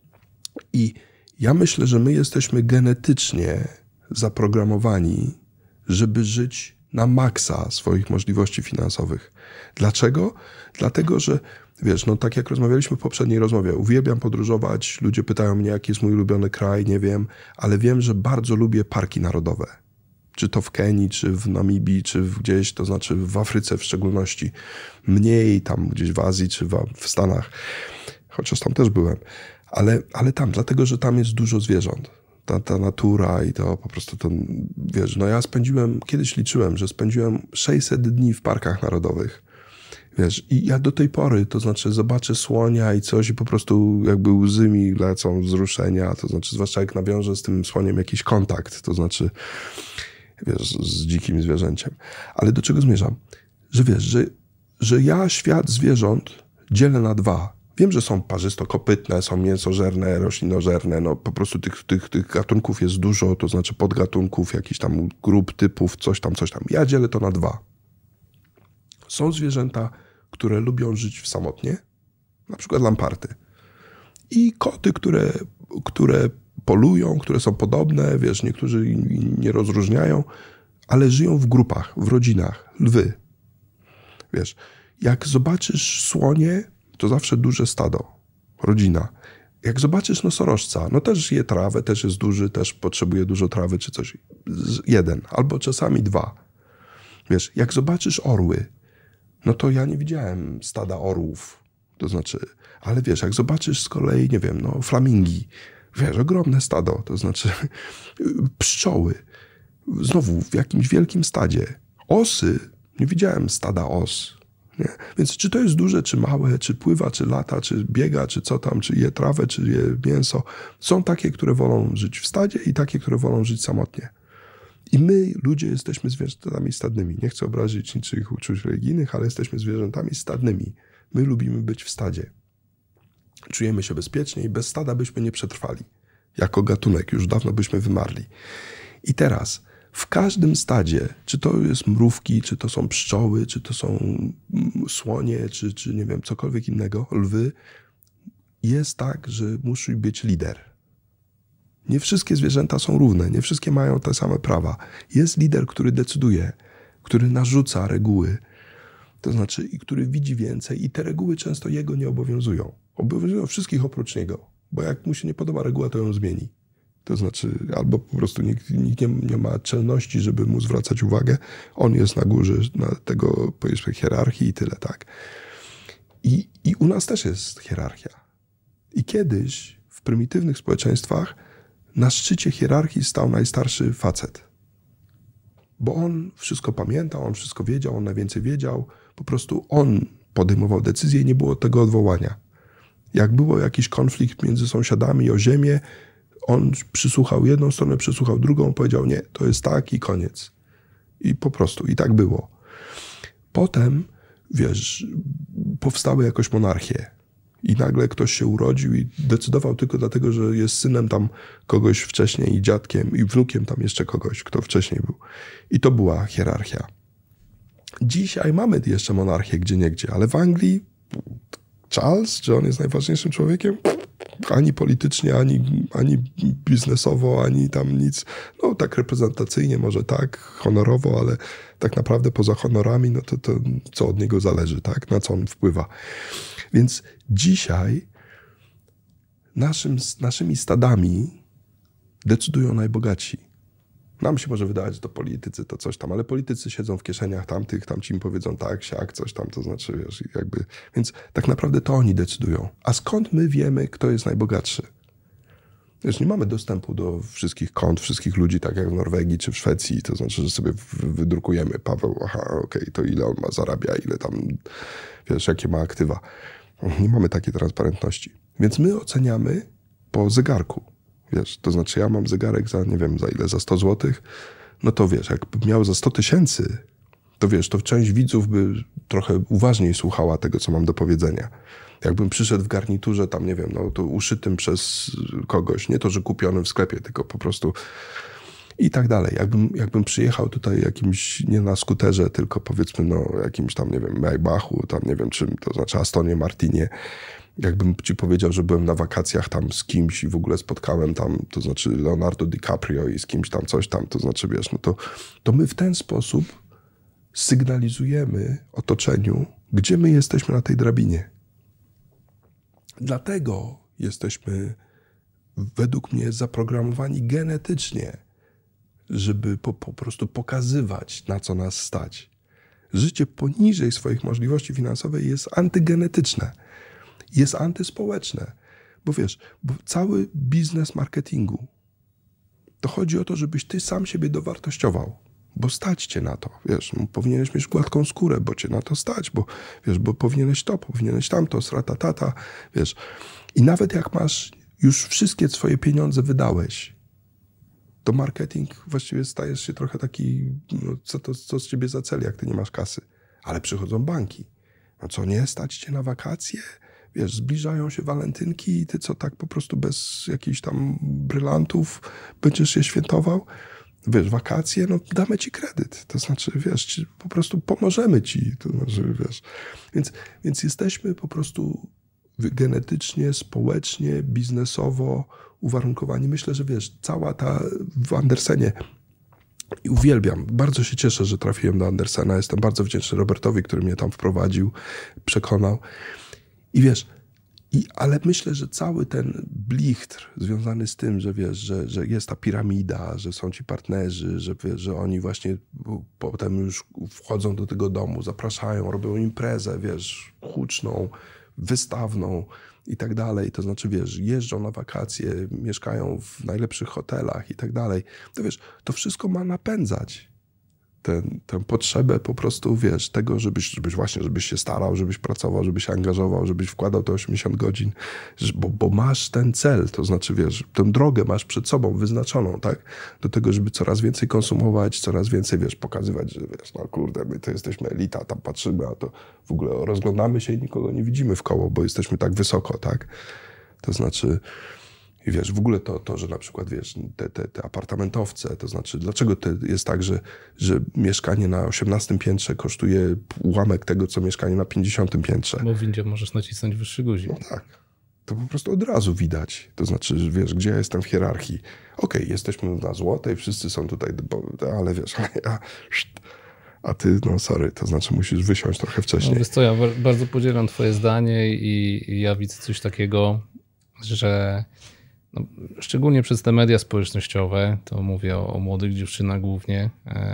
I ja myślę, że my jesteśmy genetycznie zaprogramowani, żeby żyć na maksa swoich możliwości finansowych. Dlaczego? Dlatego, że wiesz, no tak jak rozmawialiśmy w poprzedniej rozmowie, uwielbiam podróżować, ludzie pytają mnie, jaki jest mój ulubiony kraj, nie wiem, ale wiem, że bardzo lubię parki narodowe. Czy to w Kenii, czy w Namibii, czy gdzieś, to znaczy w Afryce w szczególności. Mniej tam gdzieś w Azji, czy w Stanach, chociaż tam też byłem. Ale tam, dlatego, że tam jest dużo zwierząt. Ta natura i to po prostu to, wiesz, no ja kiedyś liczyłem, że spędziłem 600 dni w parkach narodowych. Wiesz, i ja do tej pory, to znaczy zobaczę słonia i coś i po prostu jakby łzy mi lecą wzruszenia, to znaczy zwłaszcza jak nawiążę z tym słoniem jakiś kontakt, to znaczy wiesz, z dzikim zwierzęciem. Ale do czego zmierzam? Że wiesz, że ja świat zwierząt dzielę na dwa. Wiem, że są parzystokopytne, są mięsożerne, roślinożerne, no po prostu tych gatunków jest dużo, to znaczy podgatunków, jakichś tam grup, typów, coś tam. Ja dzielę to na dwa. Są zwierzęta, które lubią żyć samotnie, na przykład lamparty. I koty, które polują, które są podobne, wiesz, niektórzy nie rozróżniają, ale żyją w grupach, w rodzinach, lwy. Wiesz, jak zobaczysz słonie, to zawsze duże stado, rodzina. Jak zobaczysz nosorożca, no też je trawę, też jest duży, też potrzebuje dużo trawy czy coś. Jeden, albo czasami dwa. Wiesz, jak zobaczysz orły, no to ja nie widziałem stada orłów, to znaczy, ale wiesz, jak zobaczysz z kolei, nie wiem, no flamingi, wiesz, ogromne stado, to znaczy pszczoły, znowu w jakimś wielkim stadzie. Osy, nie widziałem stada os, nie? Więc czy to jest duże, czy małe, czy pływa, czy lata, czy biega, czy co tam, czy je trawę, czy je mięso. Są takie, które wolą żyć w stadzie i takie, które wolą żyć samotnie. I my, ludzie, jesteśmy zwierzętami stadnymi. Nie chcę obrazić niczyich uczuć religijnych, ale jesteśmy zwierzętami stadnymi. My lubimy być w stadzie. Czujemy się bezpiecznie i bez stada byśmy nie przetrwali. Jako gatunek już dawno byśmy wymarli. I teraz w każdym stadzie, czy to jest mrówki, czy to są pszczoły, czy to są słonie, czy nie wiem, cokolwiek innego, lwy, jest tak, że musi być lider. Nie wszystkie zwierzęta są równe, nie wszystkie mają te same prawa. Jest lider, który decyduje, który narzuca reguły. To znaczy, i który widzi więcej i te reguły często jego nie obowiązują. Obowiązują wszystkich oprócz niego, bo jak mu się nie podoba reguła, to ją zmieni. To znaczy, albo po prostu nikt nie ma czelności, żeby mu zwracać uwagę. On jest na górze na tego, powiedzmy, hierarchii i tyle, tak? I u nas też jest hierarchia. I kiedyś w prymitywnych społeczeństwach na szczycie hierarchii stał najstarszy facet. Bo on wszystko pamiętał, on wszystko wiedział, on najwięcej wiedział. Po prostu on podejmował decyzje i nie było tego odwołania. Jak było jakiś konflikt między sąsiadami o ziemię, on przysłuchał jedną stronę, przysłuchał drugą, powiedział nie, to jest tak i koniec. I po prostu, i tak było. Potem, wiesz, powstały jakoś monarchie. I nagle ktoś się urodził i decydował tylko dlatego, że jest synem tam kogoś wcześniej i dziadkiem i wnukiem tam jeszcze kogoś, kto wcześniej był. I to była hierarchia. Dzisiaj mamy jeszcze monarchię gdzieniegdzie, ale w Anglii Charles, czy on jest najważniejszym człowiekiem? Ani politycznie, ani biznesowo, ani tam nic. No tak reprezentacyjnie może tak, honorowo, ale tak naprawdę poza honorami, no to co od niego zależy, tak? Na co on wpływa. Więc dzisiaj naszymi stadami decydują najbogatsi. Nam się może wydawać, że to politycy, to coś tam, ale politycy siedzą w kieszeniach tamtych, tamci im powiedzą tak, siak, coś tam, to znaczy, wiesz, jakby... Więc tak naprawdę to oni decydują. A skąd my wiemy, kto jest najbogatszy? Wiesz, nie mamy dostępu do wszystkich kont, wszystkich ludzi, tak jak w Norwegii czy w Szwecji, to znaczy, że sobie wydrukujemy, Paweł, okej, to ile on ma zarabia, ile tam, wiesz, jakie ma aktywa. Nie mamy takiej transparentności. Więc my oceniamy po zegarku. Wiesz, to znaczy ja mam zegarek za, nie wiem, za ile, za 100 zł, no to wiesz, jakbym miał za 100 000, to wiesz, to część widzów by trochę uważniej słuchała tego, co mam do powiedzenia. Jakbym przyszedł w garniturze tam, nie wiem, no to uszytym przez kogoś, nie to, że kupionym w sklepie, tylko po prostu i tak dalej. Jakbym przyjechał tutaj jakimś, nie na skuterze, tylko powiedzmy, no jakimś tam, nie wiem, Maybachu, tam nie wiem czym, to znaczy Astonie Martinie, jakbym ci powiedział, że byłem na wakacjach tam z kimś i w ogóle spotkałem tam, to znaczy Leonardo DiCaprio i z kimś tam coś tam, to znaczy wiesz, no to my w ten sposób sygnalizujemy otoczeniu, gdzie my jesteśmy na tej drabinie. Dlatego jesteśmy według mnie zaprogramowani genetycznie, żeby po prostu pokazywać, na co nas stać. Życie poniżej swoich możliwości finansowych jest antygenetyczne. Jest antyspołeczne. Bo wiesz, bo cały biznes marketingu to chodzi o to, żebyś ty sam siebie dowartościował. Bo stać cię na to, wiesz, no, powinieneś mieć gładką skórę, bo cię na to stać, bo wiesz, bo powinieneś to, powinieneś tamto, sratatata, wiesz. I nawet jak masz, już wszystkie swoje pieniądze wydałeś, to marketing właściwie stajesz się trochę taki, no, co z ciebie za cel, jak ty nie masz kasy. Ale przychodzą banki. No co, nie stać cię na wakacje? Wiesz, zbliżają się walentynki i ty co, tak po prostu bez jakichś tam brylantów będziesz się świętował? Wiesz, wakacje, no damy ci kredyt. To znaczy, wiesz, po prostu pomożemy ci. To znaczy, wiesz. Więc jesteśmy po prostu genetycznie, społecznie, biznesowo uwarunkowani. Myślę, że wiesz, cała ta w Andersenie i uwielbiam. Bardzo się cieszę, że trafiłem do Andersena. Jestem bardzo wdzięczny Robertowi, który mnie tam wprowadził, przekonał. I wiesz, ale myślę, że cały ten blichtr związany z tym, że wiesz, że jest ta piramida, że są ci partnerzy, że wiesz, że oni właśnie potem już wchodzą do tego domu, zapraszają, robią imprezę, wiesz, huczną, wystawną i tak dalej. To znaczy, wiesz, jeżdżą na wakacje, mieszkają w najlepszych hotelach i tak dalej. To wiesz, to wszystko ma napędzać tę potrzebę po prostu, wiesz, tego, żebyś się starał, żebyś pracował, żebyś się angażował, żebyś wkładał te 80 godzin, bo masz ten cel, to znaczy, wiesz, tę drogę masz przed sobą wyznaczoną, tak? Do tego, żeby coraz więcej konsumować, coraz więcej, wiesz, pokazywać, że wiesz, no kurde, my to jesteśmy elita, tam patrzymy, a to w ogóle rozglądamy się i nikogo nie widzimy w koło, bo jesteśmy tak wysoko, tak? To znaczy... I wiesz, w ogóle to, że na przykład, wiesz, te apartamentowce, to znaczy, dlaczego to jest tak, że mieszkanie na 18 piętrze kosztuje ułamek tego, co mieszkanie na 50 piętrze? Bo w windzie możesz nacisnąć wyższy guzik. No tak. To po prostu od razu widać. To znaczy, że wiesz, gdzie ja jestem w hierarchii. Okej, jesteśmy na złotej, wszyscy są tutaj, ale wiesz, a ty, no sorry, to znaczy musisz wysiąść trochę wcześniej. No wiesz co, ja bardzo podzielam twoje zdanie i ja widzę coś takiego, że no, szczególnie przez te media społecznościowe, to mówię o młodych dziewczynach głównie,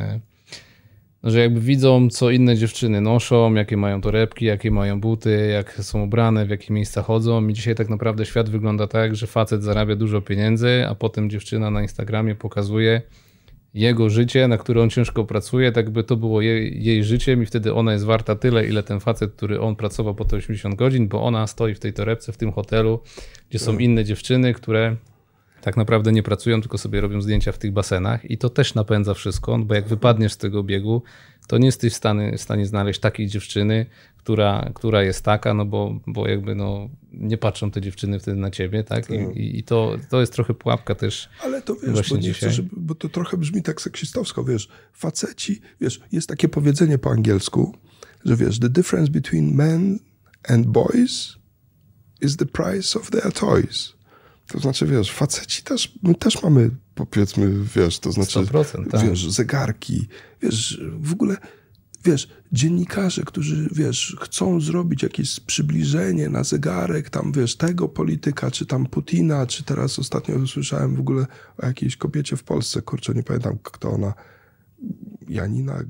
że jakby widzą, co inne dziewczyny noszą, jakie mają torebki, jakie mają buty, jak są ubrane, w jakie miejsca chodzą. I dzisiaj tak naprawdę świat wygląda tak, że facet zarabia dużo pieniędzy, a potem dziewczyna na Instagramie pokazuje jego życie, na które on ciężko pracuje, tak by to było jej życiem i wtedy ona jest warta tyle, ile ten facet, który on pracował po te 80 godzin, bo ona stoi w tej torebce, w tym hotelu, gdzie są inne dziewczyny, które tak naprawdę nie pracują, tylko sobie robią zdjęcia w tych basenach i to też napędza wszystko, bo jak wypadniesz z tego biegu, to nie jesteś w stanie znaleźć takiej dziewczyny, która jest taka, no bo jakby no nie patrzą te dziewczyny wtedy na ciebie, tak? I to jest trochę pułapka też. Ale to wiesz, bo nie chcę, bo to trochę brzmi tak seksistowsko, wiesz, faceci, wiesz, jest takie powiedzenie po angielsku, że wiesz, the difference between men and boys is the price of their toys. To znaczy, wiesz, faceci my też mamy, powiedzmy, wiesz, to znaczy, 100%, tak. Wiesz, zegarki, wiesz, w ogóle, wiesz, dziennikarze, którzy, wiesz, chcą zrobić jakieś przybliżenie na zegarek, tam, wiesz, tego polityka, czy tam Putina, czy teraz ostatnio słyszałem w ogóle o jakiejś kobiecie w Polsce, kurczę, nie pamiętam, kto ona, Janina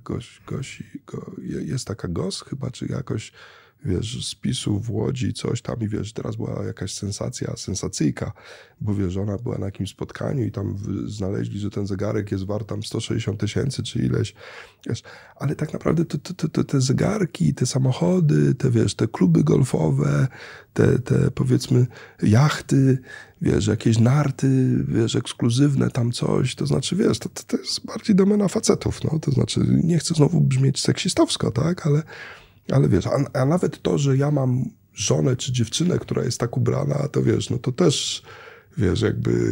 jest taka Gos chyba, czy jakoś, wiesz, z PiS-u w Łodzi, coś tam i wiesz, teraz była jakaś sensacyjka, bo wiesz, ona była na jakimś spotkaniu i tam znaleźli, że ten zegarek jest wart tam 160 000 czy ileś, wiesz, ale tak naprawdę to te zegarki, te samochody, te wiesz, te kluby golfowe, te powiedzmy jachty, wiesz, jakieś narty, wiesz, ekskluzywne tam coś, to znaczy, wiesz, to jest bardziej domena facetów, no, to znaczy, nie chcę znowu brzmieć seksistowsko, tak, ale wiesz, a nawet to, że ja mam żonę czy dziewczynę, która jest tak ubrana, to wiesz, no to też, wiesz, jakby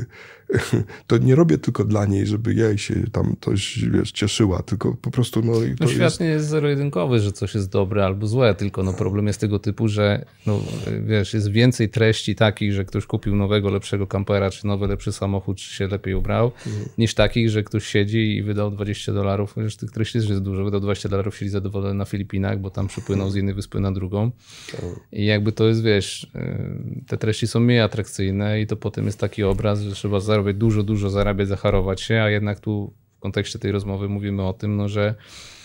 to nie robię tylko dla niej, żeby jej się tam coś, wiesz, cieszyła, tylko po prostu, no i to no świat nie jest zero-jedynkowy, że coś jest dobre albo złe, tylko no problem jest tego typu, że no wiesz, jest więcej treści takich, że ktoś kupił nowego, lepszego kampera, czy nowy, lepszy samochód, czy się lepiej ubrał, niż takich, że ktoś siedzi i wydał $20, wiesz, tych treści też jest dużo, wydał $20, siedzi zadowolony na Filipinach, bo tam przypłynął z jednej wyspy na drugą i jakby to jest, wiesz, te treści są mniej atrakcyjne i to potem jest taki obraz, że trzeba zarobić dużo zarabiać, zacharować się, a jednak tu w kontekście tej rozmowy mówimy o tym, no, że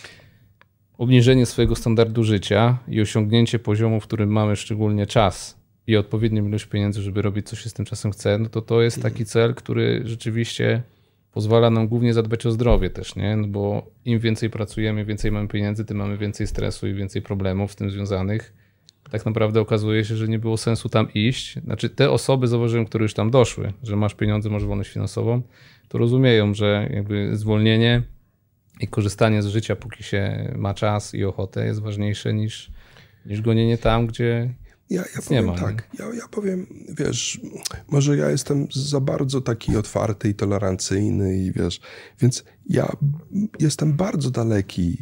obniżenie swojego standardu życia i osiągnięcie poziomu, w którym mamy szczególnie czas i odpowiednią ilość pieniędzy, żeby robić coś się z tym czasem chce, no to jest taki cel, który rzeczywiście pozwala nam głównie zadbać o zdrowie też, nie? No bo im więcej pracujemy, więcej mamy pieniędzy, tym mamy więcej stresu i więcej problemów z tym związanych. Tak naprawdę okazuje się, że nie było sensu tam iść. Znaczy te osoby, zauważyłem, które już tam doszły, że masz pieniądze, masz wolność finansową, to rozumieją, że jakby zwolnienie i korzystanie z życia, póki się ma czas i ochotę, jest ważniejsze niż gonienie tam, gdzie ja nic powiem nie ma. Tak, ja powiem, wiesz, może ja jestem za bardzo taki otwarty i tolerancyjny i wiesz, więc ja jestem bardzo daleki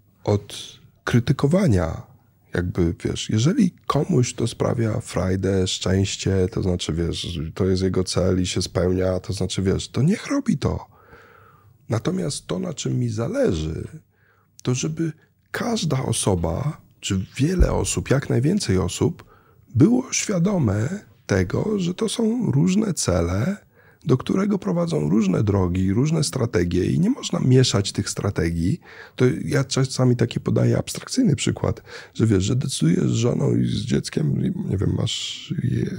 od krytykowania. Jakby, wiesz, jeżeli komuś to sprawia frajdę, szczęście, to znaczy, wiesz, to jest jego cel i się spełnia, to znaczy, wiesz, to niech robi to. Natomiast to, na czym mi zależy, to żeby każda osoba, czy wiele osób, jak najwięcej osób, było świadome tego, że to są różne cele, do którego prowadzą różne drogi, różne strategie i nie można mieszać tych strategii. To ja czasami taki podaję abstrakcyjny przykład, że wiesz, że decydujesz z żoną i z dzieckiem, nie wiem, masz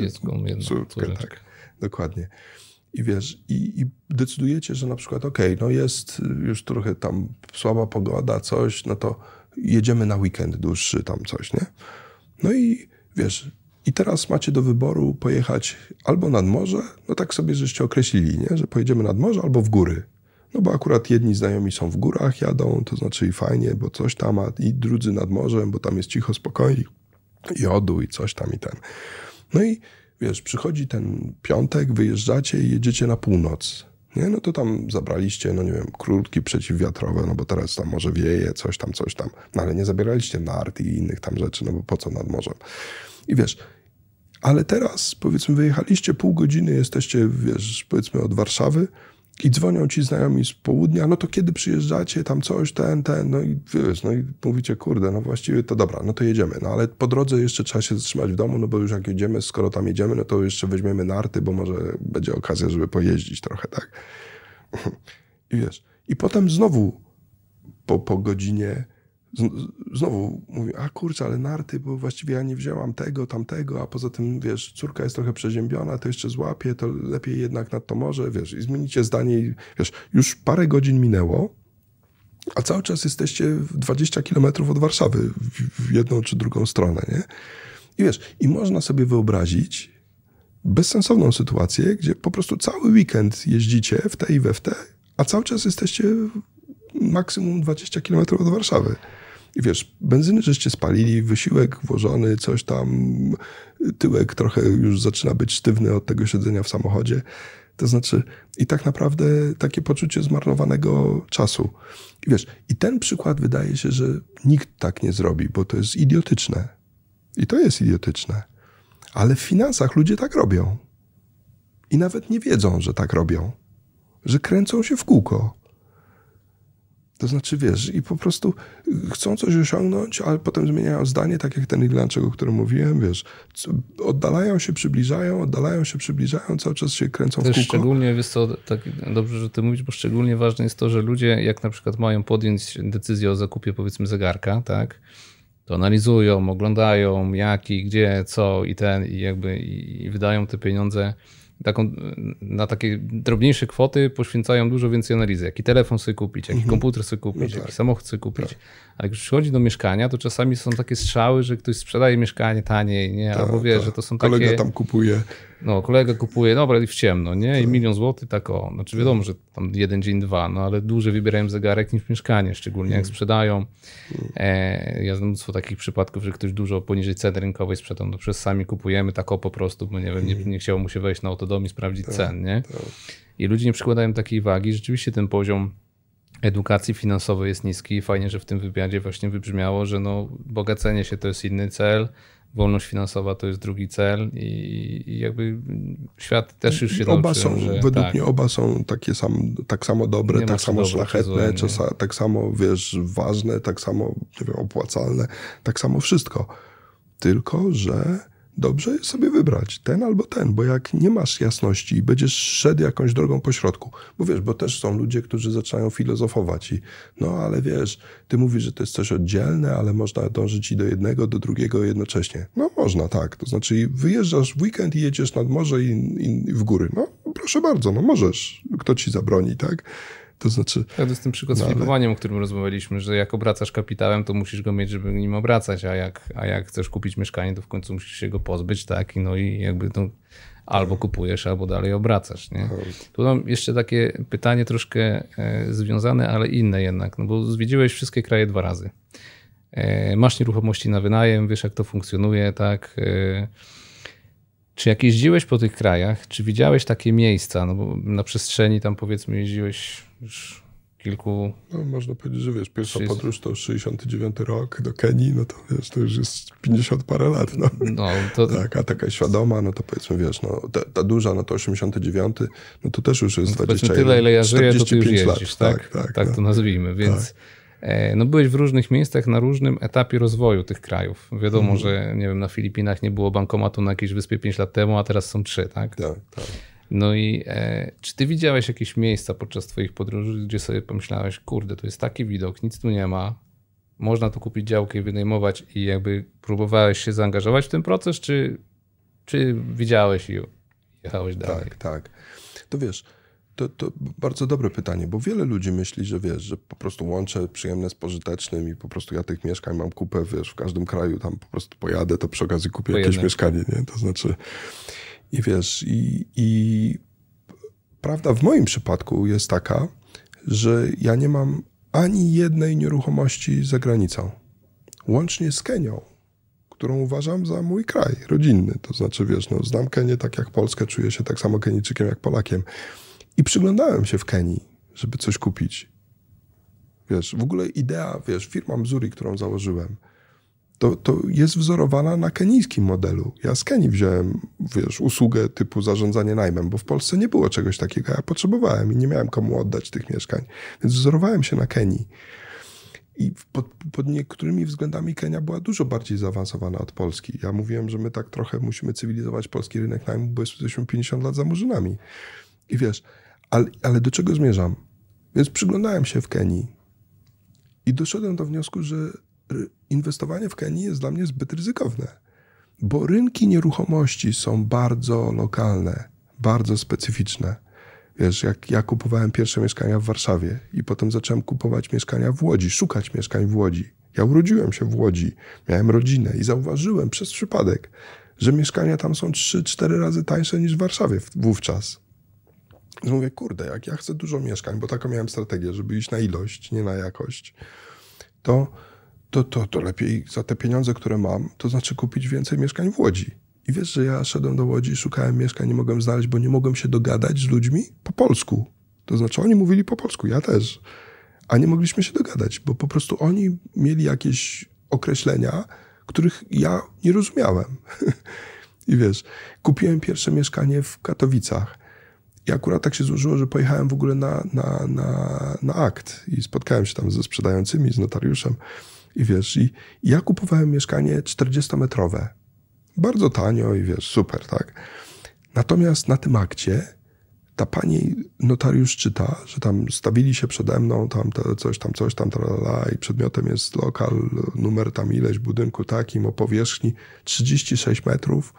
córkę, tak, dokładnie. I wiesz, i decydujecie, że na przykład no jest już trochę tam słaba pogoda, coś, no to jedziemy na weekend dłuższy, tam coś, nie? No i wiesz, i teraz macie do wyboru pojechać albo nad morze, no tak sobie żeście określili, nie? Że pojedziemy nad morze albo w góry. No bo akurat jedni znajomi są w górach, jadą, to znaczy i fajnie, bo coś tam, a i drudzy nad morzem, bo tam jest cicho, spokojnie, jodu i coś tam i ten. No i wiesz, przychodzi ten piątek, wyjeżdżacie i jedziecie na północ. Nie? No to tam zabraliście, no nie wiem, kurtki przeciwwiatrowe, no bo teraz tam może wieje, coś tam. No ale nie zabieraliście nart i innych tam rzeczy, no bo po co nad morzem? I wiesz, ale teraz powiedzmy wyjechaliście pół godziny, jesteście, wiesz, powiedzmy od Warszawy I dzwonią ci znajomi z południa, no to kiedy przyjeżdżacie, tam coś, no i wiesz, no i mówicie, kurde, no właściwie to dobra, no to jedziemy. No ale po drodze jeszcze trzeba się zatrzymać w domu, no bo już jak jedziemy, skoro tam jedziemy, no to jeszcze weźmiemy narty, bo może będzie okazja, żeby pojeździć trochę, tak? I wiesz, i potem znowu po godzinie znowu mówię, a kurczę, ale narty, bo właściwie ja nie wzięłam tego, tamtego, a poza tym, wiesz, córka jest trochę przeziębiona, to jeszcze złapie, to lepiej jednak nad to morze, wiesz, i zmienicie zdanie i wiesz, już parę godzin minęło, a cały czas jesteście 20 kilometrów od Warszawy w jedną czy drugą stronę, nie? I wiesz, i można sobie wyobrazić bezsensowną sytuację, gdzie po prostu cały weekend jeździcie w te i we w te, a cały czas jesteście maksimum 20 kilometrów od Warszawy. I wiesz, benzyny żeście spalili, wysiłek włożony, coś tam, tyłek trochę już zaczyna być sztywny od tego siedzenia w samochodzie. To znaczy, i tak naprawdę takie poczucie zmarnowanego czasu. I wiesz, i ten przykład wydaje się, że nikt tak nie zrobi, bo to jest idiotyczne. I to jest idiotyczne. Ale w finansach ludzie tak robią. I nawet nie wiedzą, że tak robią. Że kręcą się w kółko. To znaczy, wiesz, i po prostu chcą coś osiągnąć, ale potem zmieniają zdanie, tak jak ten Irlandczyk, o którym mówiłem, wiesz, oddalają się, przybliżają, cały czas się kręcą w kółko. Szczególnie, wiesz co, tak dobrze, że ty mówisz, bo szczególnie ważne jest to, że ludzie, jak na przykład mają podjąć decyzję o zakupie, powiedzmy, zegarka, tak, to analizują, oglądają, jaki, gdzie, co i wydają te pieniądze na takie drobniejsze kwoty, poświęcają dużo więcej analizy. Jaki telefon sobie kupić, jaki komputer sobie kupić, jaki samochód sobie kupić. Tak. Ale jak już przychodzi do mieszkania, to czasami są takie strzały, że ktoś sprzedaje mieszkanie taniej, nie? Albo wiesz, że to są takie... Kolega tam kupuje. No, kolega kupuje, dobra, i w ciemno, nie? I 1 000 000 złotych, tak o. Znaczy wiadomo, że tam jeden dzień, dwa, no ale dłużej wybierają zegarek niż mieszkanie, szczególnie jak sprzedają. Ja znam mnóstwo takich przypadków, że ktoś dużo poniżej ceny rynkowej sprzedał, no przez sami kupujemy tak po prostu, bo nie wiem, nie chciało mu się wejść na Autodom i sprawdzić cen, nie? I ludzie nie przykładają takiej wagi. Rzeczywiście ten poziom edukacji finansowej jest niski i fajnie, że w tym wywiadzie właśnie wybrzmiało, że no bogacenie się to jest inny cel, wolność finansowa to jest drugi cel i jakby świat też już się nauczył, według mnie oba są tak samo dobre, tak samo szlachetne, tak samo, wiesz, ważne, tak samo, nie wiem, opłacalne, tak samo wszystko. Tylko, że dobrze jest sobie wybrać ten albo ten, bo jak nie masz jasności i będziesz szedł jakąś drogą po środku, bo wiesz, bo też są ludzie, którzy zaczynają filozofować i no ale wiesz, ty mówisz, że to jest coś oddzielne, ale można dążyć i do jednego, do drugiego jednocześnie. No można, tak. To znaczy wyjeżdżasz w weekend i jedziesz nad morze i w góry. No proszę bardzo, no możesz. Kto ci zabroni, tak? To znaczy... Tak, to jest ten przykład z flipowaniem, o którym rozmawialiśmy, że jak obracasz kapitałem, to musisz go mieć, żeby nim obracać, a jak chcesz kupić mieszkanie, to w końcu musisz się go pozbyć, tak? I no i jakby to albo kupujesz, albo dalej obracasz, nie? Tu mam jeszcze takie pytanie troszkę związane, ale inne jednak, no bo zwiedziłeś wszystkie kraje 2 razy. Masz nieruchomości na wynajem, wiesz jak to funkcjonuje, tak? Czy jak jeździłeś po tych krajach, czy widziałeś takie miejsca, no bo na przestrzeni tam powiedzmy jeździłeś już kilku... No można powiedzieć, że wiesz, pierwsza podróż to 69 rok do Kenii, no to wiesz, to już jest 50 parę lat, no. To... Tak, a taka świadoma, no to powiedzmy, wiesz, no ta duża, no to 89, no to też już jest 20 tyle, ile ja żyję, to ty już jeździsz, lat. Tak, to nazwijmy, więc... Tak. No byłeś w różnych miejscach na różnym etapie rozwoju tych krajów. Wiadomo, że nie wiem, na Filipinach nie było bankomatu na jakiejś wyspie 5 lat temu, a teraz są 3, tak? Tak. No i czy ty widziałeś jakieś miejsca podczas twoich podróży, gdzie sobie pomyślałeś, kurde, tu jest taki widok, nic tu nie ma, można tu kupić działkę i wynajmować i jakby próbowałeś się zaangażować w ten proces, czy widziałeś i jechałeś dalej? Tak. To wiesz... To bardzo dobre pytanie, bo wiele ludzi myśli, że wiesz, że po prostu łączę przyjemne z pożytecznym i po prostu ja tych mieszkań mam kupę, wiesz, w każdym kraju tam po prostu pojadę, to przy okazji kupię jakieś mieszkanie, nie? To znaczy i wiesz, i prawda w moim przypadku jest taka, że ja nie mam ani jednej nieruchomości za granicą, łącznie z Kenią, którą uważam za mój kraj rodzinny, to znaczy wiesz, no znam Kenię tak jak Polskę, czuję się tak samo Kenijczykiem jak Polakiem. I przyglądałem się w Kenii, żeby coś kupić. Wiesz, w ogóle idea, wiesz, firma Mzuri, którą założyłem, to jest wzorowana na kenijskim modelu. Ja z Kenii wziąłem, usługę typu zarządzanie najmem, bo w Polsce nie było czegoś takiego. Ja potrzebowałem i nie miałem komu oddać tych mieszkań. Więc wzorowałem się na Kenii. I pod niektórymi względami Kenia była dużo bardziej zaawansowana od Polski. Ja mówiłem, że my tak trochę musimy cywilizować polski rynek najmu, bo jesteśmy 50 lat za murzynami. I ale do czego zmierzam? Więc przyglądałem się w Kenii i doszedłem do wniosku, że inwestowanie w Kenii jest dla mnie zbyt ryzykowne, bo rynki nieruchomości są bardzo lokalne, bardzo specyficzne. Wiesz, jak ja kupowałem pierwsze mieszkania w Warszawie i potem zacząłem kupować mieszkania w Łodzi, szukać mieszkań w Łodzi. Ja urodziłem się w Łodzi, miałem rodzinę i zauważyłem przez przypadek, że mieszkania tam są 3-4 razy tańsze niż w Warszawie wówczas. I mówię, kurde, jak ja chcę dużo mieszkań, bo taką miałem strategię, żeby iść na ilość, nie na jakość, to lepiej za te pieniądze, które mam, to znaczy kupić więcej mieszkań w Łodzi. I wiesz, że ja szedłem do Łodzi, szukałem mieszkań, nie mogłem znaleźć, bo nie mogłem się dogadać z ludźmi po polsku. To znaczy oni mówili po polsku, ja też. A nie mogliśmy się dogadać, bo po prostu oni mieli jakieś określenia, których ja nie rozumiałem. I wiesz, kupiłem pierwsze mieszkanie w Katowicach. I akurat tak się złożyło, że pojechałem w ogóle na akt i spotkałem się tam ze sprzedającymi, z notariuszem. I wiesz, i ja kupowałem mieszkanie 40-metrowe. Bardzo tanio i wiesz, super, tak? Natomiast na tym akcie ta pani notariusz czyta, że tam stawili się przede mną, tam coś tam, i przedmiotem jest lokal, numer tam ileś, budynku takim, o powierzchni 36 metrów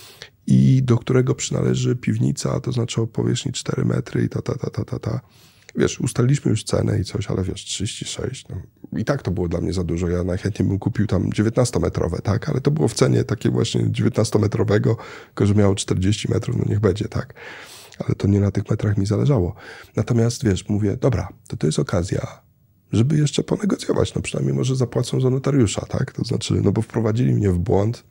i do którego przynależy piwnica, to znaczy o powierzchni 4 metry i ta. Wiesz, ustaliliśmy już cenę i coś, ale wiesz, 36, no. I tak to było dla mnie za dużo. Ja najchętniej bym kupił tam 19-metrowe, tak? Ale to było w cenie takie właśnie 19-metrowego, tylko że miało 40 metrów, no niech będzie, tak? Ale to nie na tych metrach mi zależało. Natomiast, wiesz, mówię, dobra, to jest okazja, żeby jeszcze ponegocjować. No przynajmniej może zapłacą za notariusza, tak? To znaczy, no bo wprowadzili mnie w błąd.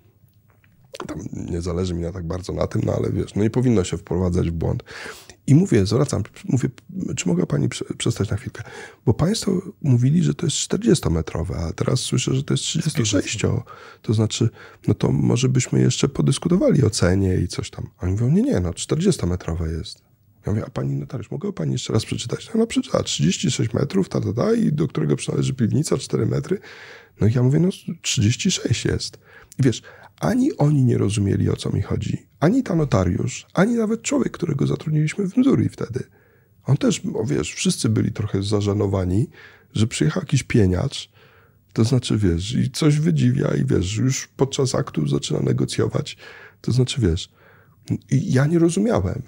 Tam nie zależy mi tak bardzo na tym, no ale wiesz, no nie powinno się wprowadzać w błąd. I mówię, czy mogę pani przestać na chwilkę? Bo państwo mówili, że to jest 40-metrowe, a teraz słyszę, że to jest 36. To znaczy, no to może byśmy jeszcze podyskutowali o cenie i coś tam. A oni mówią, nie, no 40-metrowe jest. Ja mówię, a pani notariusz, mogę pani jeszcze raz przeczytać? No przeczytała 36 metrów, i do którego przynależy piwnica 4 metry. No i ja mówię, no 36 jest. I wiesz, ani oni nie rozumieli, o co mi chodzi, ani ta notariusz, ani nawet człowiek, którego zatrudniliśmy w Missouri wtedy. On też, wiesz, wszyscy byli trochę zażenowani, że przyjechał jakiś pieniacz, to znaczy, wiesz, i coś wydziwia i wiesz, już podczas aktu zaczyna negocjować, to znaczy, wiesz, i ja nie rozumiałem.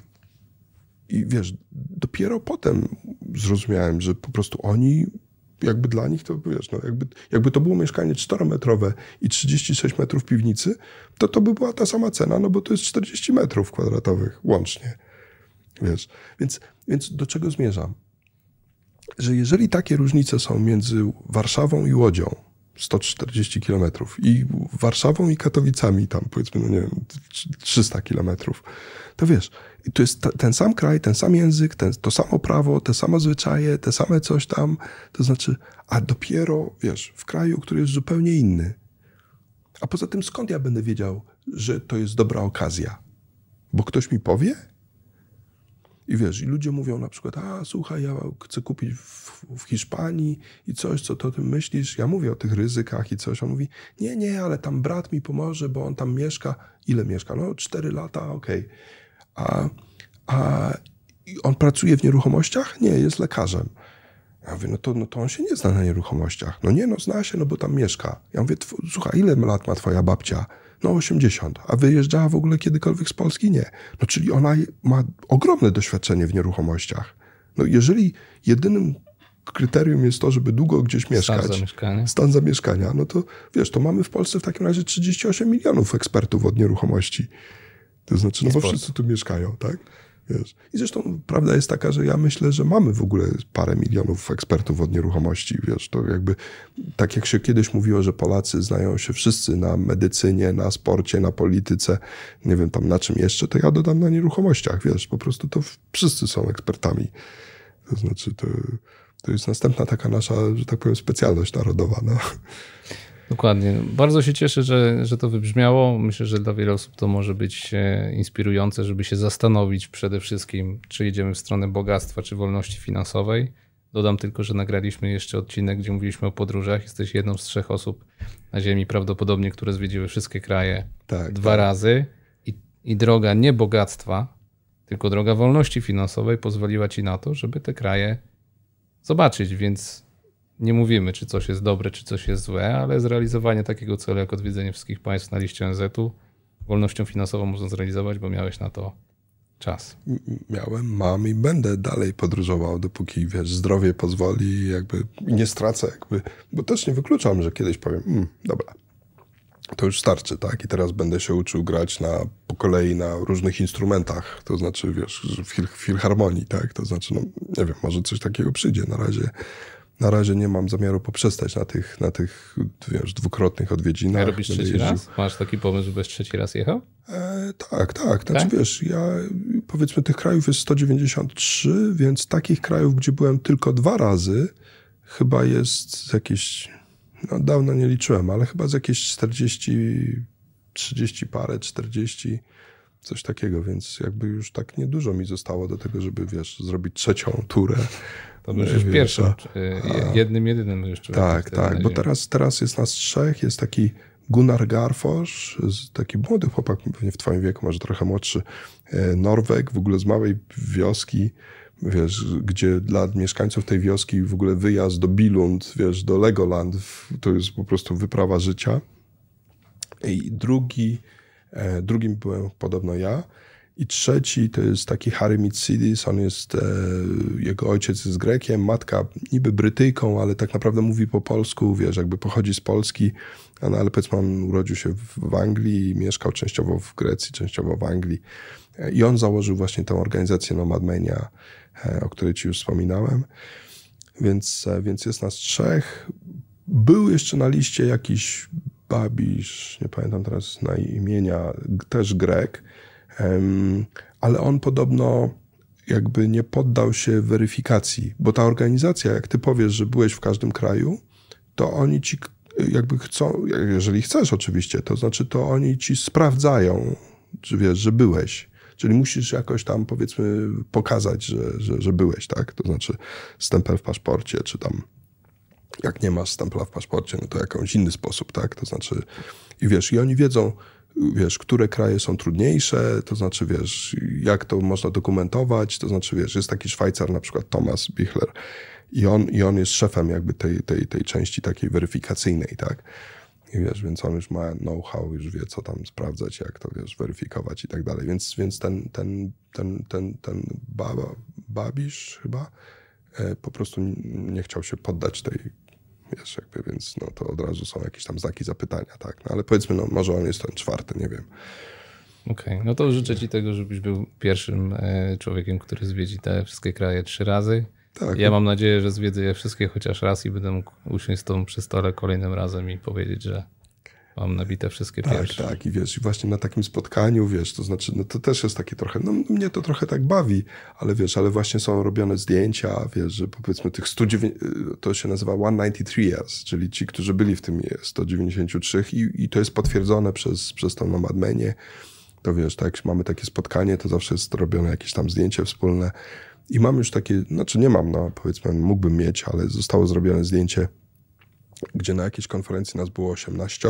I wiesz, dopiero potem zrozumiałem, że po prostu oni, jakby dla nich to, wiesz, no jakby to było mieszkanie 4-metrowe i 36 metrów piwnicy, to by była ta sama cena, no bo to jest 40 metrów kwadratowych łącznie, wiesz. Więc do czego zmierzam? Że jeżeli takie różnice są między Warszawą i Łodzią, 140 kilometrów, i Warszawą i Katowicami, tam powiedzmy, no nie wiem, 300 kilometrów, to wiesz, to jest ten sam kraj, ten sam język, to samo prawo, te same zwyczaje, te same coś tam, to znaczy, a dopiero, wiesz, w kraju, który jest zupełnie inny. A poza tym skąd ja będę wiedział, że to jest dobra okazja? Bo ktoś mi powie? I wiesz, i ludzie mówią na przykład, słuchaj, ja chcę kupić w Hiszpanii i coś, co ty o tym myślisz? Ja mówię o tych ryzykach i coś. On mówi, nie, ale tam brat mi pomoże, bo on tam mieszka. Ile mieszka? No 4 lata, okej. A on pracuje w nieruchomościach? Nie, jest lekarzem. Ja mówię, no to on się nie zna na nieruchomościach. No nie, no zna się, no bo tam mieszka. Ja mówię, słuchaj, ile lat ma twoja babcia? No 80. A wyjeżdżała w ogóle kiedykolwiek z Polski? Nie. No czyli ona ma ogromne doświadczenie w nieruchomościach. No jeżeli jedynym kryterium jest to, żeby długo gdzieś mieszkać, stan zamieszkania, no to wiesz, to mamy w Polsce w takim razie 38 milionów ekspertów od nieruchomości. To znaczy, no bo wszyscy tu mieszkają, tak? Wiesz. I zresztą prawda jest taka, że ja myślę, że mamy w ogóle parę milionów ekspertów od nieruchomości, wiesz, to jakby tak jak się kiedyś mówiło, że Polacy znają się wszyscy na medycynie, na sporcie, na polityce, nie wiem tam na czym jeszcze, to ja dodam na nieruchomościach, wiesz, po prostu to wszyscy są ekspertami. To znaczy, to jest następna taka nasza, że tak powiem, specjalność narodowa, no. Dokładnie. Bardzo się cieszę, że to wybrzmiało. Myślę, że dla wielu osób to może być inspirujące, żeby się zastanowić przede wszystkim, czy idziemy w stronę bogactwa, czy wolności finansowej. Dodam tylko, że nagraliśmy jeszcze odcinek, gdzie mówiliśmy o podróżach. Jesteś jedną z 3 osób na Ziemi prawdopodobnie, które zwiedziły wszystkie kraje dwa razy. I droga nie bogactwa, tylko droga wolności finansowej pozwoliła ci na to, żeby te kraje zobaczyć, więc nie mówimy, czy coś jest dobre, czy coś jest złe, ale zrealizowanie takiego celu, jak odwiedzenie wszystkich państw na liście ONZ-u, wolnością finansową można zrealizować, bo miałeś na to czas. Mam i będę dalej podróżował, dopóki, zdrowie pozwoli, nie stracę, bo też nie wykluczam, że kiedyś powiem, dobra, to już starczy, tak? I teraz będę się uczył grać po kolei na różnych instrumentach, to znaczy, w filharmonii, tak? To znaczy, nie wiem, może coś takiego przyjdzie. Na razie nie mam zamiaru poprzestać na tych dwukrotnych odwiedzinach. A robisz trzeci raz? Masz taki pomysł, żebyś trzeci raz jechał? Tak. Znaczy, powiedzmy, tych krajów jest 193, więc takich krajów, gdzie byłem tylko 2 razy, chyba jest jakieś, dawno nie liczyłem, ale chyba z jakieś 40, 30 parę, 40, coś takiego, więc już tak niedużo mi zostało do tego, żeby, zrobić trzecią turę. To będziesz pierwszym, jedynym jeszcze. Tak, bo teraz jest nas 3, jest taki Gunnar Garfors, taki młody chłopak, pewnie w twoim wieku, może trochę młodszy, Norweg, w ogóle z małej wioski, gdzie dla mieszkańców tej wioski w ogóle wyjazd do Billund, do Legoland, to jest po prostu wyprawa życia. I drugim byłem podobno ja. I trzeci to jest taki Harry Mitsidis, on jest, jego ojciec jest Grekiem, matka niby Brytyjką, ale tak naprawdę mówi po polsku, pochodzi z Polski, ale powiedzmy on urodził się w Anglii, mieszkał częściowo w Grecji, częściowo w Anglii. I on założył właśnie tę organizację Nomadmania, o której ci już wspominałem. Więc jest nas 3. Był jeszcze na liście jakiś Babisz, nie pamiętam teraz na imienia, też Grek, ale on podobno nie poddał się weryfikacji, bo ta organizacja, jak ty powiesz, że byłeś w każdym kraju, to oni ci chcą, jeżeli chcesz oczywiście, to znaczy to oni ci sprawdzają, czy że byłeś. Czyli musisz jakoś tam, powiedzmy, pokazać, że byłeś, tak? To znaczy stempel w paszporcie, czy tam jak nie masz stempla w paszporcie, no to jakiś inny sposób, tak? To znaczy i oni wiedzą, które kraje są trudniejsze, to znaczy, jak to można dokumentować, to znaczy, jest taki Szwajcar, na przykład Thomas Bichler i on jest szefem tej części takiej weryfikacyjnej, tak? I więc on już ma know-how, już wie, co tam sprawdzać, jak to, weryfikować i tak dalej. Więc ten Babisz chyba po prostu nie chciał się poddać tej, więc to od razu są jakieś tam znaki zapytania, tak? Ale powiedzmy, może on jest ten 4, nie wiem. Okej, no to życzę ci tego, żebyś był pierwszym człowiekiem, który zwiedzi te wszystkie kraje 3 razy. Tak. Ja mam nadzieję, że zwiedzę je wszystkie chociaż raz i będę mógł usiąść z tobą przy stole kolejnym razem i powiedzieć, że mam nabite wszystkie pierwsze. Tak, i właśnie na takim spotkaniu, to znaczy, to też jest takie trochę, mnie to trochę tak bawi, ale właśnie są robione zdjęcia, że powiedzmy tych 109, to się nazywa 193 years, czyli ci, którzy byli w tym 193 i to jest potwierdzone przez to Nomadmanie, to tak jak mamy takie spotkanie, to zawsze jest robione jakieś tam zdjęcie wspólne i mam już takie, znaczy nie mam, powiedzmy mógłbym mieć, ale zostało zrobione zdjęcie, gdzie na jakiejś konferencji nas było 18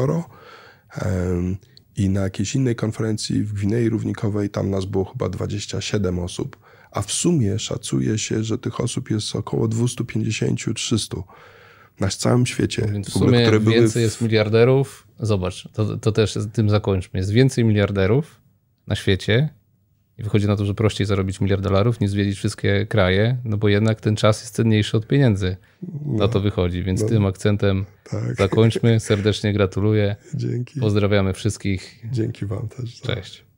i na jakiejś innej konferencji w Gwinei Równikowej tam nas było chyba 27 osób, a w sumie szacuje się, że tych osób jest około 250-300 na całym świecie. Więc w sumie które więcej jest miliarderów. Zobacz, to też tym zakończmy. Jest więcej miliarderów na świecie i wychodzi na to, że prościej zarobić $1 miliard niż zwiedzić wszystkie kraje, no bo jednak ten czas jest cenniejszy od pieniędzy. Na to wychodzi, więc tym akcentem zakończmy. Serdecznie gratuluję. Dzięki. Pozdrawiamy wszystkich. Dzięki wam też. Cześć.